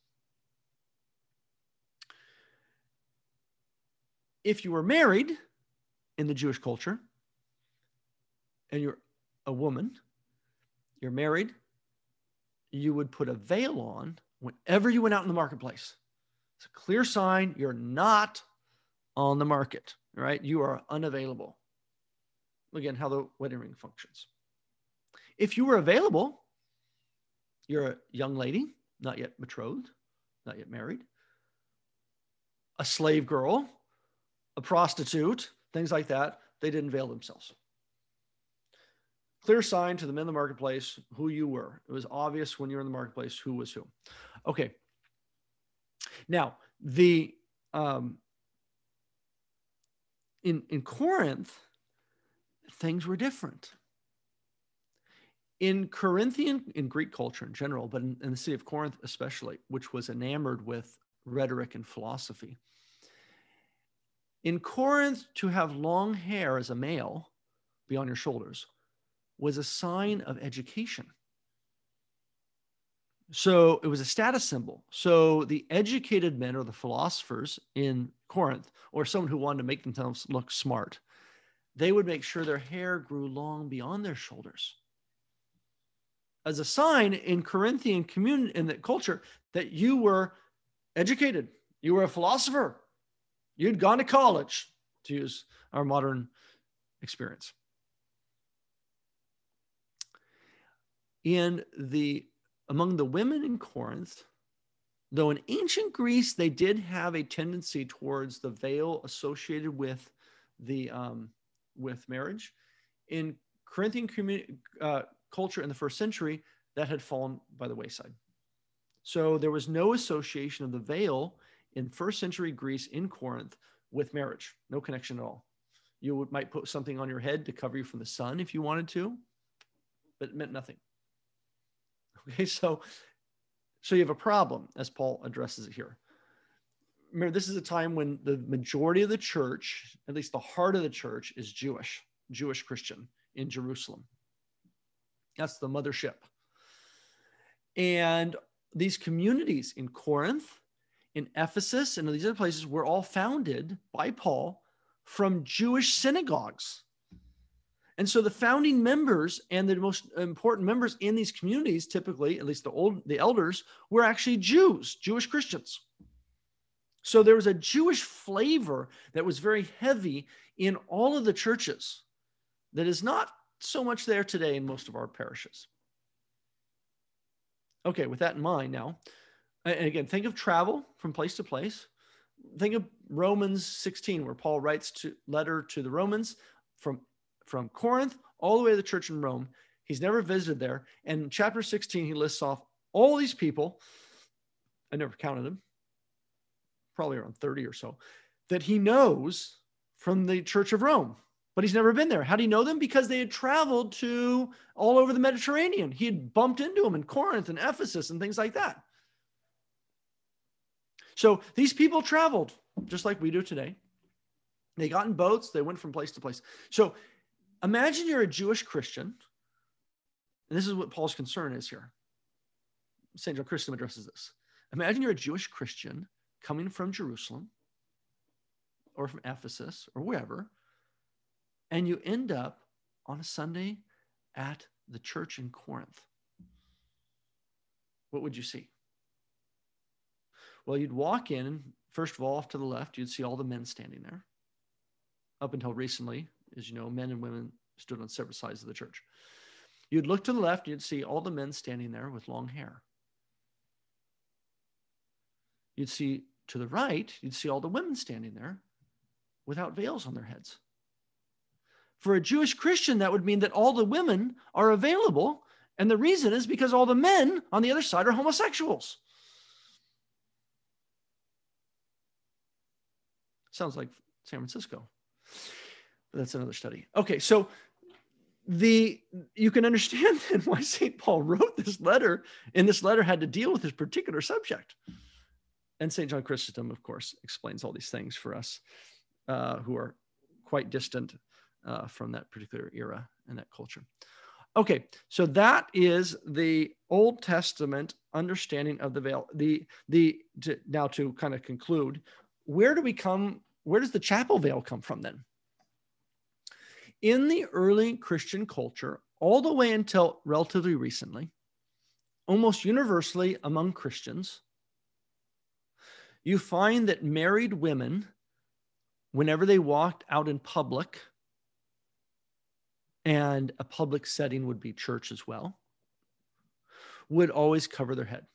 If you were married in the Jewish culture and you're a woman, you're married, you would put a veil on whenever you went out in the marketplace. It's a clear sign you're not on the market, right? You are unavailable. Again, how the wedding ring functions. If you were available, you're a young lady, not yet betrothed, not yet married, a slave girl, a prostitute, things like that, they didn't veil themselves. Clear sign to the men in the marketplace who you were. It was obvious when you were in the marketplace who was who. Okay. Now, the um, in, in Corinth, things were different. In Corinthian, in Greek culture in general, but in, in the city of Corinth especially, which was enamored with rhetoric and philosophy, in Corinth, to have long hair as a male beyond your shoulders was a sign of education. So it was a status symbol. So the educated men or the philosophers in Corinth, or someone who wanted to make themselves look smart, they would make sure their hair grew long beyond their shoulders as a sign in Corinthian community, in the culture, that you were educated, you were a philosopher, you'd gone to college, to use our modern experience. In the among the women in Corinth, though in ancient Greece they did have a tendency towards the veil associated with the um, with marriage, in Corinthian community, uh, culture in the first century, that had fallen by the wayside. So there was no association of the veil in first century Greece in Corinth with marriage, no connection at all. You would, might put something on your head to cover you from the sun if you wanted to, but it meant nothing. Okay, so, so you have a problem, as Paul addresses it here. Remember, this is a time when the majority of the church, at least the heart of the church, is Jewish, Jewish Christian in Jerusalem. That's the mothership. And these communities in Corinth, in Ephesus, and these other places were all founded by Paul from Jewish synagogues. And so the founding members and the most important members in these communities, typically, at least the old, the elders, were actually Jews, Jewish Christians. So there was a Jewish flavor that was very heavy in all of the churches that is not so much there today in most of our parishes. Okay, with that in mind now, and again, think of travel from place to place. Think of Romans sixteen, where Paul writes to letter to the Romans from, from Corinth all the way to the church in Rome. He's never visited there. And in chapter sixteen, he lists off all these people. I never counted them, probably around thirty or so, that he knows from the church of Rome. But he's never been there. How do you know them? Because they had traveled to all over the Mediterranean. He had bumped into them in Corinth and Ephesus and things like that. So these people traveled just like we do today. They got in boats. They went from place to place. So imagine you're a Jewish Christian. And this is what Paul's concern is here. Saint John Chrysostom addresses this. Imagine you're a Jewish Christian coming from Jerusalem or from Ephesus or wherever, and you end up on a Sunday at the church in Corinth. What would you see? Well, you'd walk in, first of all, off to the left, you'd see all the men standing there. Up until recently, as you know, men and women stood on separate sides of the church. You'd look to the left, you'd see all the men standing there with long hair. You'd see to the right, you'd see all the women standing there without veils on their heads. For a Jewish Christian, that would mean that all the women are available. And the reason is because all the men on the other side are homosexuals. Sounds like San Francisco. But that's another study. Okay, so the you can understand then why Saint Paul wrote this letter, and this letter had to deal with this particular subject. And Saint John Chrysostom, of course, explains all these things for us uh, who are quite distant Uh, from that particular era and that culture. Okay, so that is the Old Testament understanding of the veil. The the to, now to kind of conclude, where do we come? Where does the chapel veil come from then? In the early Christian culture, all the way until relatively recently, almost universally among Christians, you find that married women, whenever they walked out in public, and a public setting would be church as well, would always cover their head.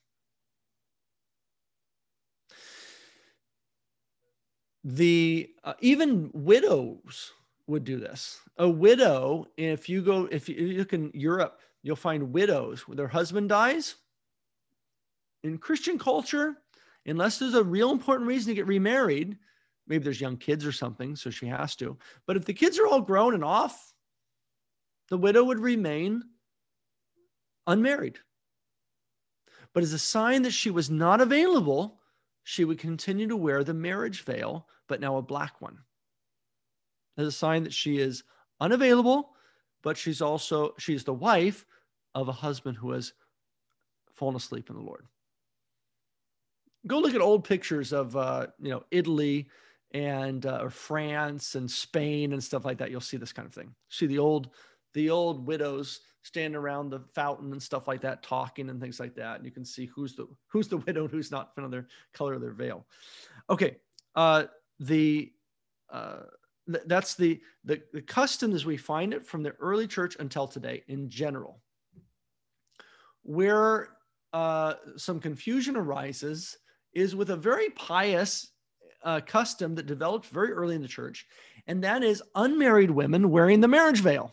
The uh, even widows would do this. A widow, if you go, if you, if you look in Europe, you'll find widows when their husband dies. In Christian culture, unless there's a real important reason to get remarried, Maybe there's young kids or something, so she has to. But if the kids are all grown and off, the widow would remain unmarried. But as a sign that she was not available, she would continue to wear the marriage veil, but now a black one. As a sign that she is unavailable, but she's also, she's the wife of a husband who has fallen asleep in the Lord. Go look at old pictures of, uh, you know, Italy and uh, or France and Spain and stuff like that. You'll see this kind of thing. See the old, the old widows standing around the fountain and stuff like that, talking and things like that. And you can see who's the who's the widow and who's not, depending on their color of their veil. Okay, uh, the uh, th- that's the, the the custom as we find it from the early church until today in general. Where uh, some confusion arises is with a very pious uh, custom that developed very early in the church, and that is unmarried women wearing the marriage veil.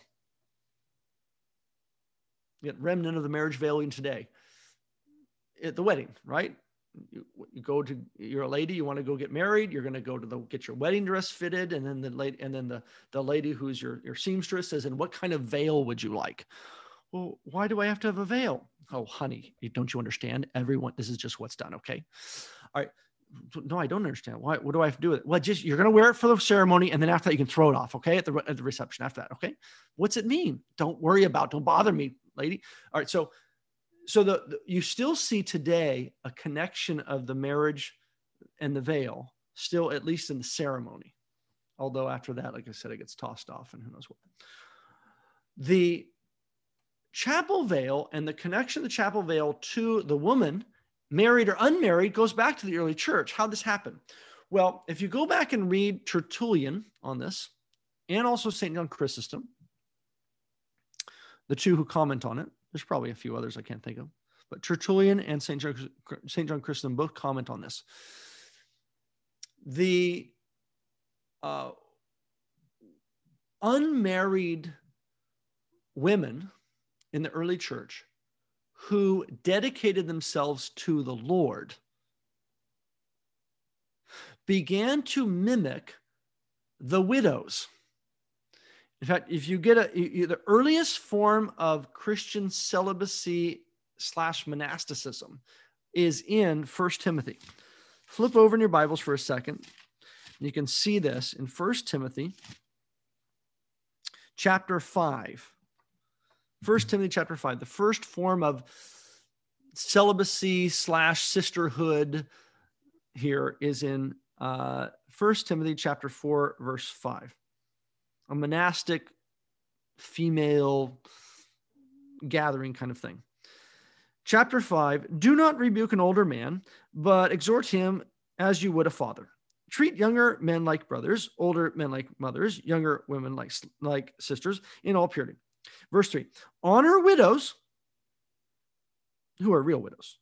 You get remnant of the marriage veil even today at the wedding, right? You, you go to, you're a lady, you want to go get married, you're going to go to the, get your wedding dress fitted. And then the lady, and then the, the lady who's your, your seamstress says, and what kind of veil would you like? Well, why do I have to have a veil? Oh, honey, don't you understand? Everyone, this is just what's done. Okay. All right. No, I don't understand. Why? What do I have to do with it? Well, just, you're going to wear it for the ceremony. And then after that, you can throw it off. Okay. At the, at the reception after that. Okay. What's it mean? Don't worry about, don't bother me, lady. All right. So, so the, the you still see today a connection of the marriage and the veil still, at least in the ceremony. Although after that, like I said, it gets tossed off and who knows what. The chapel veil and the connection of the chapel veil to the woman, married or unmarried, goes back to the early church. How'd this happen? Well, if you go back and read Tertullian on this, and also Saint John Chrysostom, the two who comment on it, there's probably a few others I can't think of, but Tertullian and Saint John, Saint John Chrysostom both comment on this. The uh, unmarried women in the early church who dedicated themselves to the Lord began to mimic the widows. In fact, if you get a, you, the earliest form of Christian celibacy slash monasticism is in First Timothy. Flip over in your Bibles for a second. And you can see this in First Timothy chapter five. First Timothy chapter five, the first form of celibacy slash sisterhood here is in uh, First Timothy chapter four, verse five. A monastic female gathering kind of thing. Chapter five, do not rebuke an older man, but exhort him as you would a father. Treat younger men like brothers, older men like mothers, younger women like, like sisters in all purity. Verse three, honor widows who are real widows.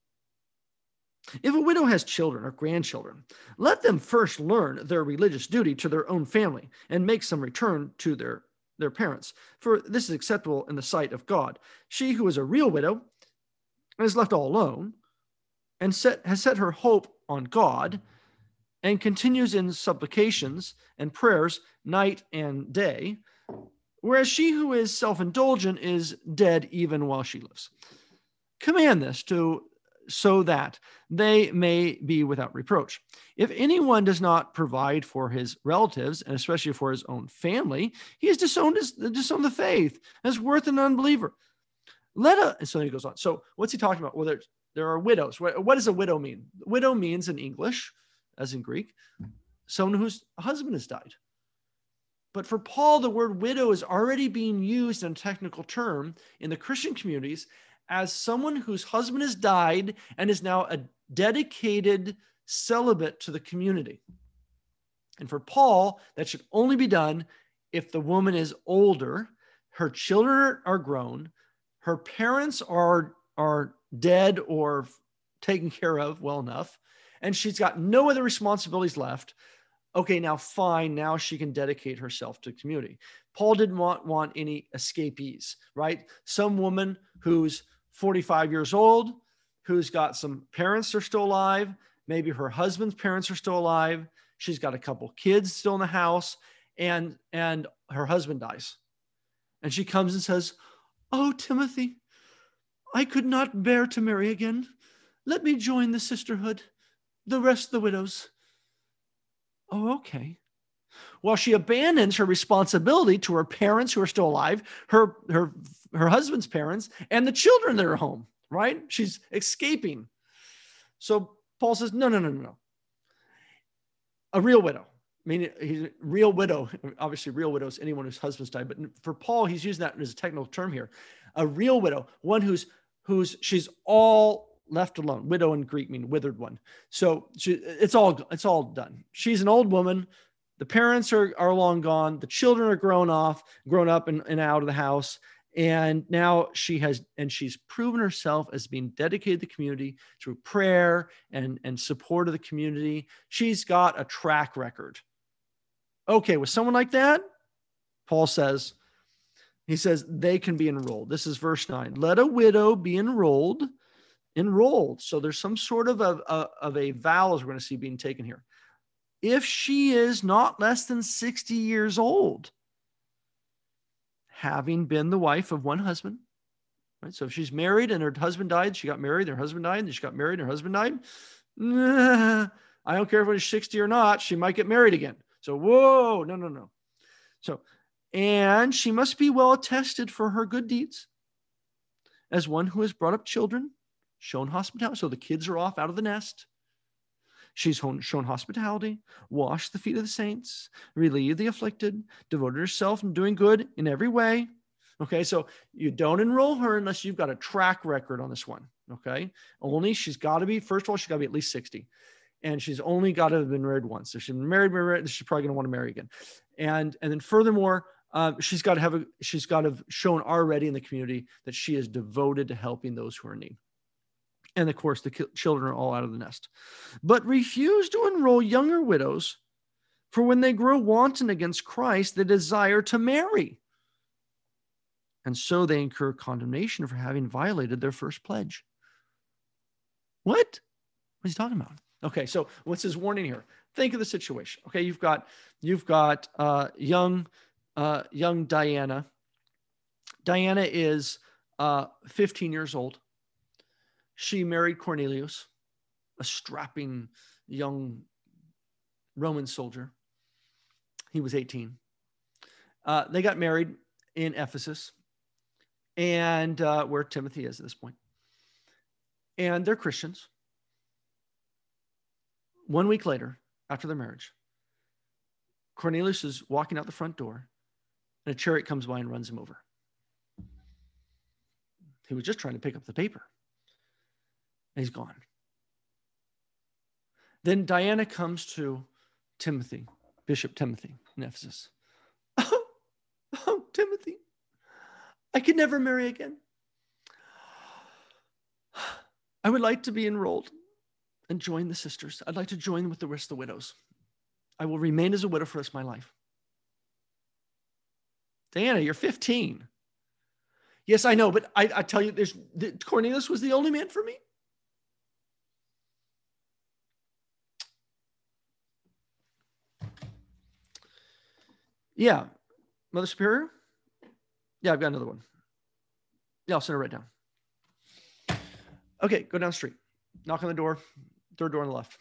If a widow has children or grandchildren, let them first learn their religious duty to their own family and make some return to their, their parents, for this is acceptable in the sight of God. She who is a real widow and is left all alone and set, has set her hope on God and continues in supplications and prayers night and day, whereas she who is self-indulgent is dead even while she lives. Command this to so that they may be without reproach. If anyone does not provide for his relatives, and especially for his own family, he has disowned, his, disowned the faith, and is worth an unbeliever. Let a, and so he goes on. So what's he talking about? Well, there, there are widows. What, what does a widow mean? Widow means in English, as in Greek, someone whose husband has died. But for Paul, the word widow is already being used in a technical term in the Christian communities as someone whose husband has died and is now a dedicated celibate to the community. And for Paul, that should only be done if the woman is older, her children are grown, her parents are, are dead or taken care of well enough, and she's got no other responsibilities left. Okay, now fine, now she can dedicate herself to the community. Paul didn't want, want any escapees, right? Some woman who's forty-five years old, who's got some parents that are still alive, maybe her husband's parents are still alive. She's got a couple kids still in the house, and, and her husband dies. And she comes and says, "Oh, Timothy, I could not bear to marry again. Let me join the sisterhood, the rest of the widows." Oh, okay. Well, she abandons her responsibility to her parents who are still alive, her, her, her husband's parents, and the children that are home, right? She's escaping. So Paul says, no, no, no, no, no. A real widow. I mean, he's a real widow. Obviously, real widow is anyone whose husband's died. But for Paul, he's using that as a technical term here. A real widow, one who's, who's she's all left alone. Widow in Greek mean withered one. So she, it's all, it's all done. She's an old woman. The parents are, are long gone. The children are grown off, grown up and, and out of the house. And now she has, and she's proven herself as being dedicated to the community through prayer and, and support of the community. She's got a track record. Okay, with someone like that, Paul says, he says they can be enrolled. This is verse nine. Let a widow be enrolled, enrolled. So there's some sort of a, a, of a vow, as we're going to see being taken here. If she is not less than sixty years old, having been the wife of one husband, right? So if she's married and her husband died, she got married, her husband died, and she got married, and her husband died. Nah, I don't care if it's sixty or not, she might get married again. So, whoa, no, no, no. So, and she must be well attested for her good deeds as one who has brought up children, shown hospitality. So the kids are off out of the nest. She's shown hospitality, washed the feet of the saints, relieved the afflicted, devoted herself and doing good in every way. Okay, so you don't enroll her unless you've got a track record on this one. Okay, only she's got to be, first of all, she's got to be at least sixty. And she's only got to have been married once. If she's been married, married, she's probably going to want to marry again. And, and then furthermore, uh, she's got to have, a, she's got to have shown already in the community that she is devoted to helping those who are in need. And of course, the children are all out of the nest. But refuse to enroll younger widows, for when they grow wanton against Christ, they desire to marry. And so they incur condemnation for having violated their first pledge. What? What's he talking about? Okay, so what's his warning here? Think of the situation. Okay, you've got you've got uh, young uh, young Diana. Diana is uh, fifteen years old. She married Cornelius, a strapping young Roman soldier. He was eighteen. Uh, they got married in Ephesus, and uh, where Timothy is at this point. And they're Christians. One week later, after their marriage, Cornelius is walking out the front door, and a chariot comes by and runs him over. He was just trying to pick up the paper. And he's gone. Then Diana comes to Timothy, Bishop Timothy in Ephesus. Oh, oh, Timothy, I could never marry again. I would like to be enrolled and join the sisters. I'd like to join with the rest of the widows. I will remain as a widow for the rest of my life. Diana, you're fifteen. Yes, I know, but I, I tell you, there's Cornelius was the only man for me. Yeah. Mother Superior? Yeah, I've got another one. Yeah, I'll send her right down. Okay, go down the street. Knock on the door. Third door on the left.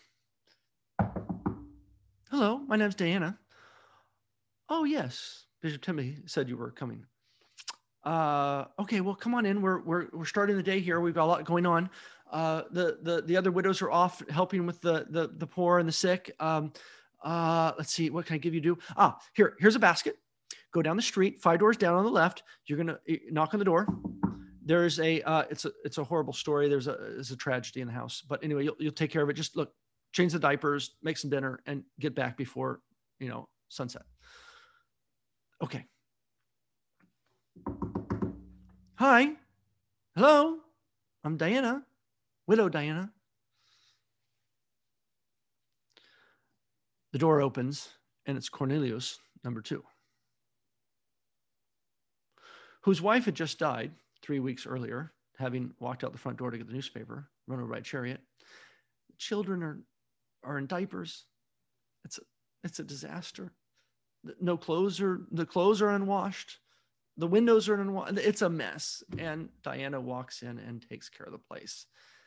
Hello, my name's Diana. Oh, yes. Bishop Timothy said you were coming. Uh, okay, well, come on in. We're, we're, we're starting the day here. We've got a lot going on. Uh, the, the, the other widows are off helping with the, the, the poor and the sick. Um, uh, let's see, what can I give you to do? Ah, here, here's a basket. Go down the street, five doors down on the left. You're going to knock on the door. There's a, uh, it's a, it's a horrible story. There's a, there's a tragedy in the house, but anyway, you'll, you'll take care of it. Just look, change the diapers, make some dinner, and get back before, you know, sunset. Okay. Hi. Hello. I'm Diana, widow Diana. The door opens and it's Cornelius, number two, whose wife had just died three weeks earlier, having walked out the front door to get the newspaper, run over by a chariot. The children are, are in diapers. It's a, it's a disaster. No clothes are, the clothes are unwashed. The windows are unwashed. It's a mess. And Diana walks in and takes care of the place.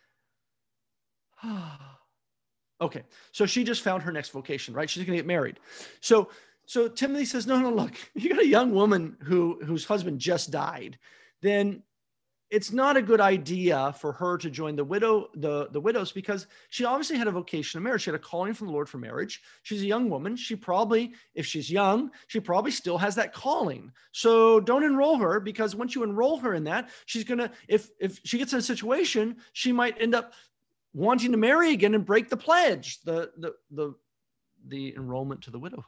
Okay. So she just found her next vocation, right? She's going to get married. So, so Timothy says, no, no, look, you got a young woman who, whose husband just died. Then it's not a good idea for her to join the widow, the, the widows, because she obviously had a vocation of marriage. She had a calling from the Lord for marriage. She's a young woman. She probably, if she's young, she probably still has that calling. So don't enroll her, because once you enroll her in that, she's going to, if, if she gets in a situation, she might end up wanting to marry again and break the pledge, the, the, the, the enrollment to the widowhood.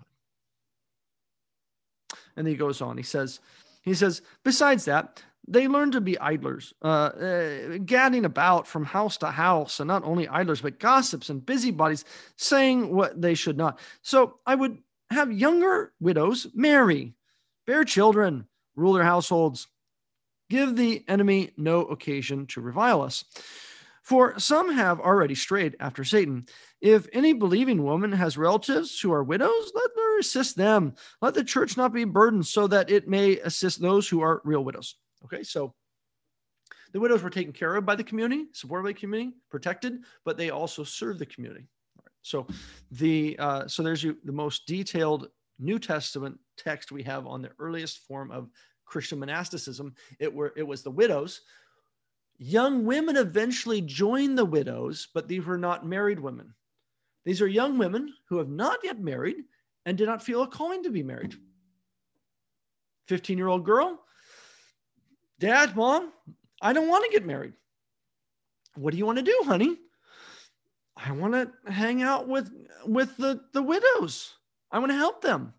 And then he goes on, he says, he says, besides that, they learn to be idlers, uh, uh, gadding about from house to house, and not only idlers, but gossips and busybodies, saying what they should not. So I would have younger widows marry, bear children, rule their households, give the enemy no occasion to revile us. For some have already strayed after Satan. If any believing woman has relatives who are widows, let her assist them. Let the church not be burdened, so that it may assist those who are real widows. Okay, so the widows were taken care of by the community, supported by the community, protected, but they also serve the community. All right, so the uh, so there's you, the most detailed New Testament text we have on the earliest form of Christian monasticism. It were it was the widows. Young women eventually joined the widows, but these were not married women. These are young women who have not yet married and did not feel a calling to be married. fifteen-year-old girl. Dad, Mom, I don't want to get married. What do you want to do, honey? I want to hang out with, with the, the widows. I want to help them.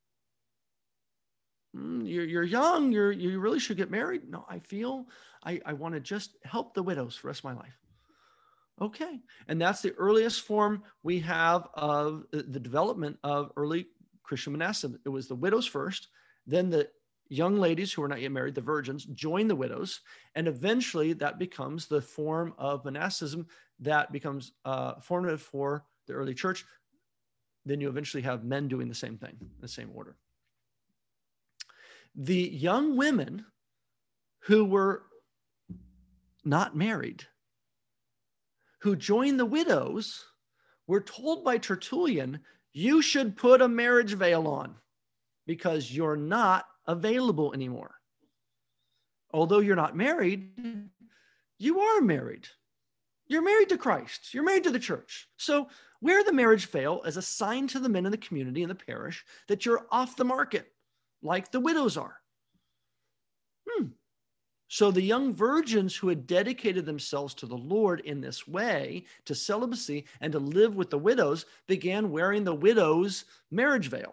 Mm, you're, you're young. You're, you really should get married. No, I feel I, I want to just help the widows for the rest of my life. Okay. And that's the earliest form we have of the development of early Christian monasticism. It was the widows first, then the young ladies who are not yet married, the virgins, join the widows, and eventually that becomes the form of monasticism that becomes uh, formative for the early church. Then you eventually have men doing the same thing, the same order. The young women who were not married, who joined the widows, were told by Tertullian, you should put a marriage veil on because you're not available anymore. Although you're not married, you are married. You're married to Christ. You're married to the church. So wear the marriage veil as a sign to the men in the community and the parish that you're off the market, like the widows are. Hmm. So the young virgins who had dedicated themselves to the Lord in this way, to celibacy and to live with the widows, began wearing the widow's marriage veil.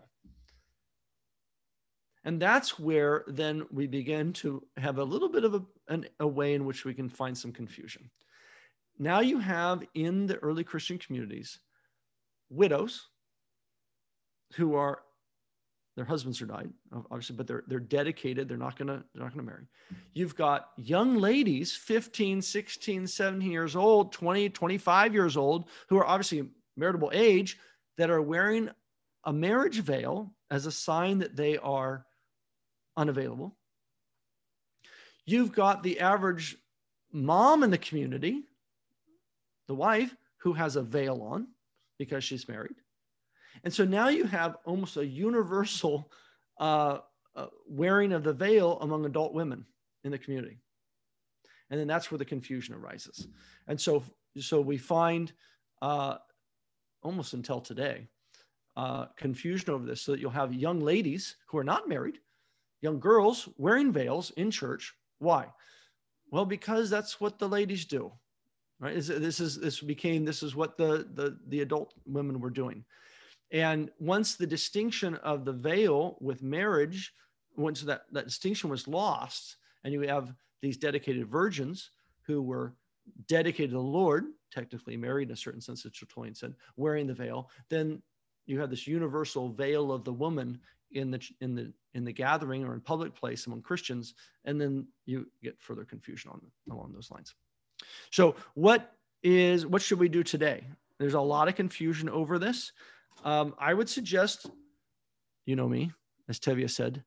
And that's where then we begin to have a little bit of a, an, a way in which we can find some confusion. Now you have in the early Christian communities, widows who are, their husbands are died, obviously, but they're, they're dedicated. They're not gonna, they're not gonna marry. You've got young ladies, fifteen, sixteen, seventeen years old, twenty, twenty-five years old, who are obviously marriageable age, that are wearing a marriage veil as a sign that they are unavailable. You've got the average mom in the community, the wife, who has a veil on because she's married. And so now you have almost a universal uh, uh, wearing of the veil among adult women in the community. And then that's where the confusion arises. And so, so we find uh, almost until today, uh, confusion over this, so that you'll have young ladies who are not married, young girls wearing veils in church. Why? Well, because that's what the ladies do, right? This is, this became, this is what the, the, the adult women were doing. And once the distinction of the veil with marriage, once that, that distinction was lost, and you have these dedicated virgins who were dedicated to the Lord, technically married in a certain sense, as Tertullian said, wearing the veil, then you have this universal veil of the woman in the in the in the gathering or in public place among Christians, and then you get further confusion on along those lines. So what is what should we do today? There's a lot of confusion over this. Um, I would suggest, you know me, as Tevye said,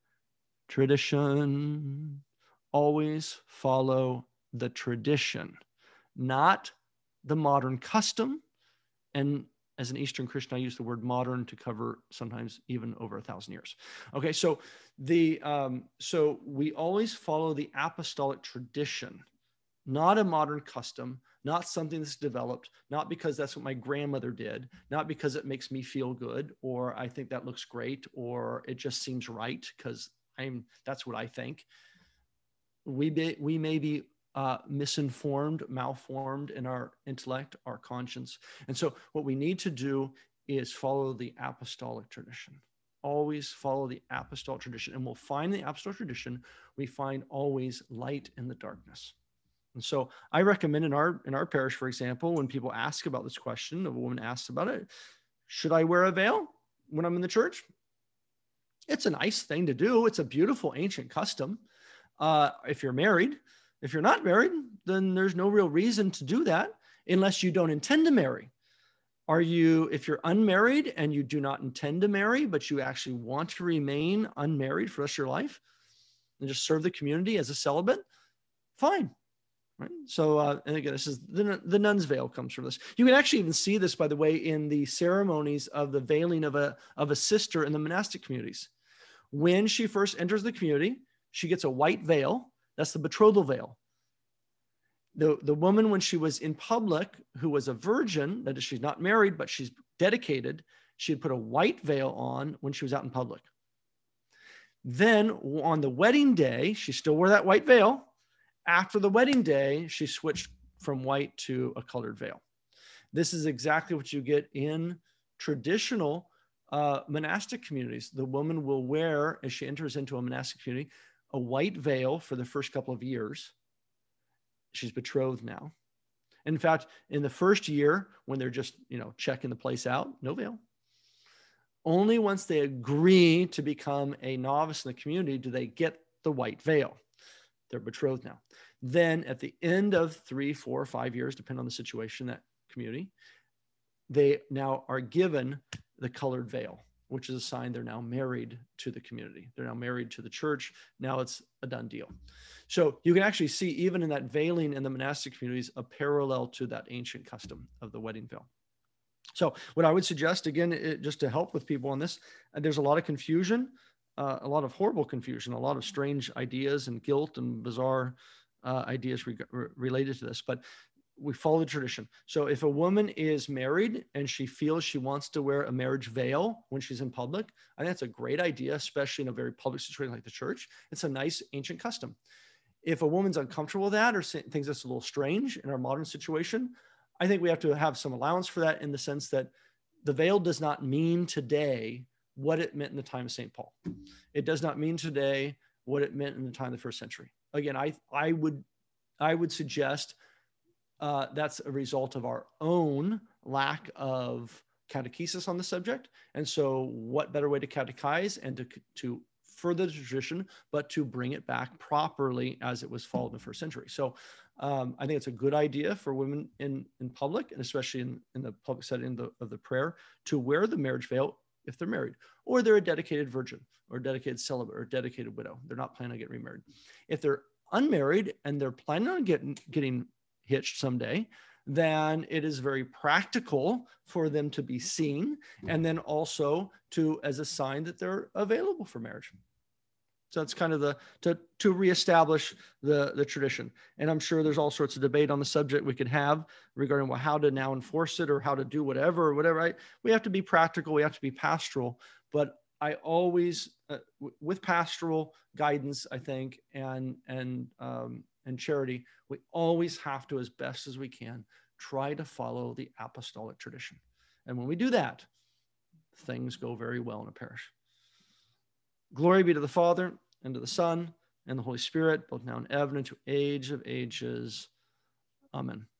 tradition. Always follow the tradition, not the modern custom. And as an Eastern Christian, I use the word modern to cover sometimes even over a thousand years. Okay, so the um, so we always follow the apostolic tradition, not a modern custom, not something that's developed, not because that's what my grandmother did, not because it makes me feel good, or I think that looks great, or it just seems right because I'm that's what I think. We be, we may be uh, misinformed, malformed in our intellect, our conscience. And so what we need to do is follow the apostolic tradition. Always follow the apostolic tradition. And we'll find the apostolic tradition, we find always light in the darkness. And so I recommend in our in our parish, for example, when people ask about this question, a woman asks about it, should I wear a veil when I'm in the church? It's a nice thing to do. It's a beautiful ancient custom. Uh, if you're married, if you're not married, then there's no real reason to do that unless you don't intend to marry. Are you, if you're unmarried and you do not intend to marry, but you actually want to remain unmarried for the rest of your life and just serve the community as a celibate, fine. Right. So, uh, and again, this is the, the nun's veil comes from this. You can actually even see this, by the way, in the ceremonies of the veiling of a, of a sister in the monastic communities. When she first enters the community, she gets a white veil. That's the betrothal veil. The, the woman, when she was in public, who was a virgin, that is, she's not married, but she's dedicated, she had put a white veil on when she was out in public. Then on the wedding day, she still wore that white veil. After the wedding day, she switched from white to a colored veil. This is exactly what you get in traditional uh, monastic communities. The woman will wear, as she enters into a monastic community, a white veil for the first couple of years. She's betrothed now. In fact, in the first year, when they're just, you know, checking the place out, no veil. Only once they agree to become a novice in the community do they get the white veil. They're betrothed now. Then at the end of three, four, five years, depending on the situation, that community, they now are given the colored veil, which is a sign they're now married to the community. They're now married to the church. Now it's a done deal. So you can actually see, even in that veiling in the monastic communities, a parallel to that ancient custom of the wedding veil. So what I would suggest, again, it, just to help with people on this, uh, there's a lot of confusion, uh, a lot of horrible confusion, a lot of strange ideas and guilt and bizarre uh, ideas re- re- related to this. But we follow the tradition. So if a woman is married and she feels she wants to wear a marriage veil when she's in public, I think that's a great idea, especially in a very public situation like the church. It's a nice ancient custom. If a woman's uncomfortable with that or thinks that's a little strange in our modern situation, I think we have to have some allowance for that, in the sense that the veil does not mean today what it meant in the time of Saint Paul. It does not mean today what it meant in the time of the first century. Again, I, I would, I would suggest uh, that's a result of our own lack of catechesis on the subject. And so what better way to catechize and to, to further the tradition, but to bring it back properly as it was followed in the first century. So um, I think it's a good idea for women in, in public, and especially in, in the public setting of the, of the prayer, to wear the marriage veil if they're married, or they're a dedicated virgin, or dedicated celibate, or dedicated widow. They're not planning on getting remarried. If they're unmarried and they're planning on getting, getting hitched someday, then it is very practical for them to be seen, and then also to, as a sign that they're available for marriage. So it's kind of the, to, to reestablish the, the tradition. And I'm sure there's all sorts of debate on the subject we could have regarding, well, how to now enforce it, or how to do whatever, or whatever. Right? We have to be practical. We have to be pastoral. But I always, uh, w- with pastoral guidance, I think, and, and, um, and charity, we always have to, as best as we can, try to follow the apostolic tradition. And when we do that, things go very well in a parish. Glory be to the Father, and to the Son, and the Holy Spirit, both now and ever, and to age of ages. Amen.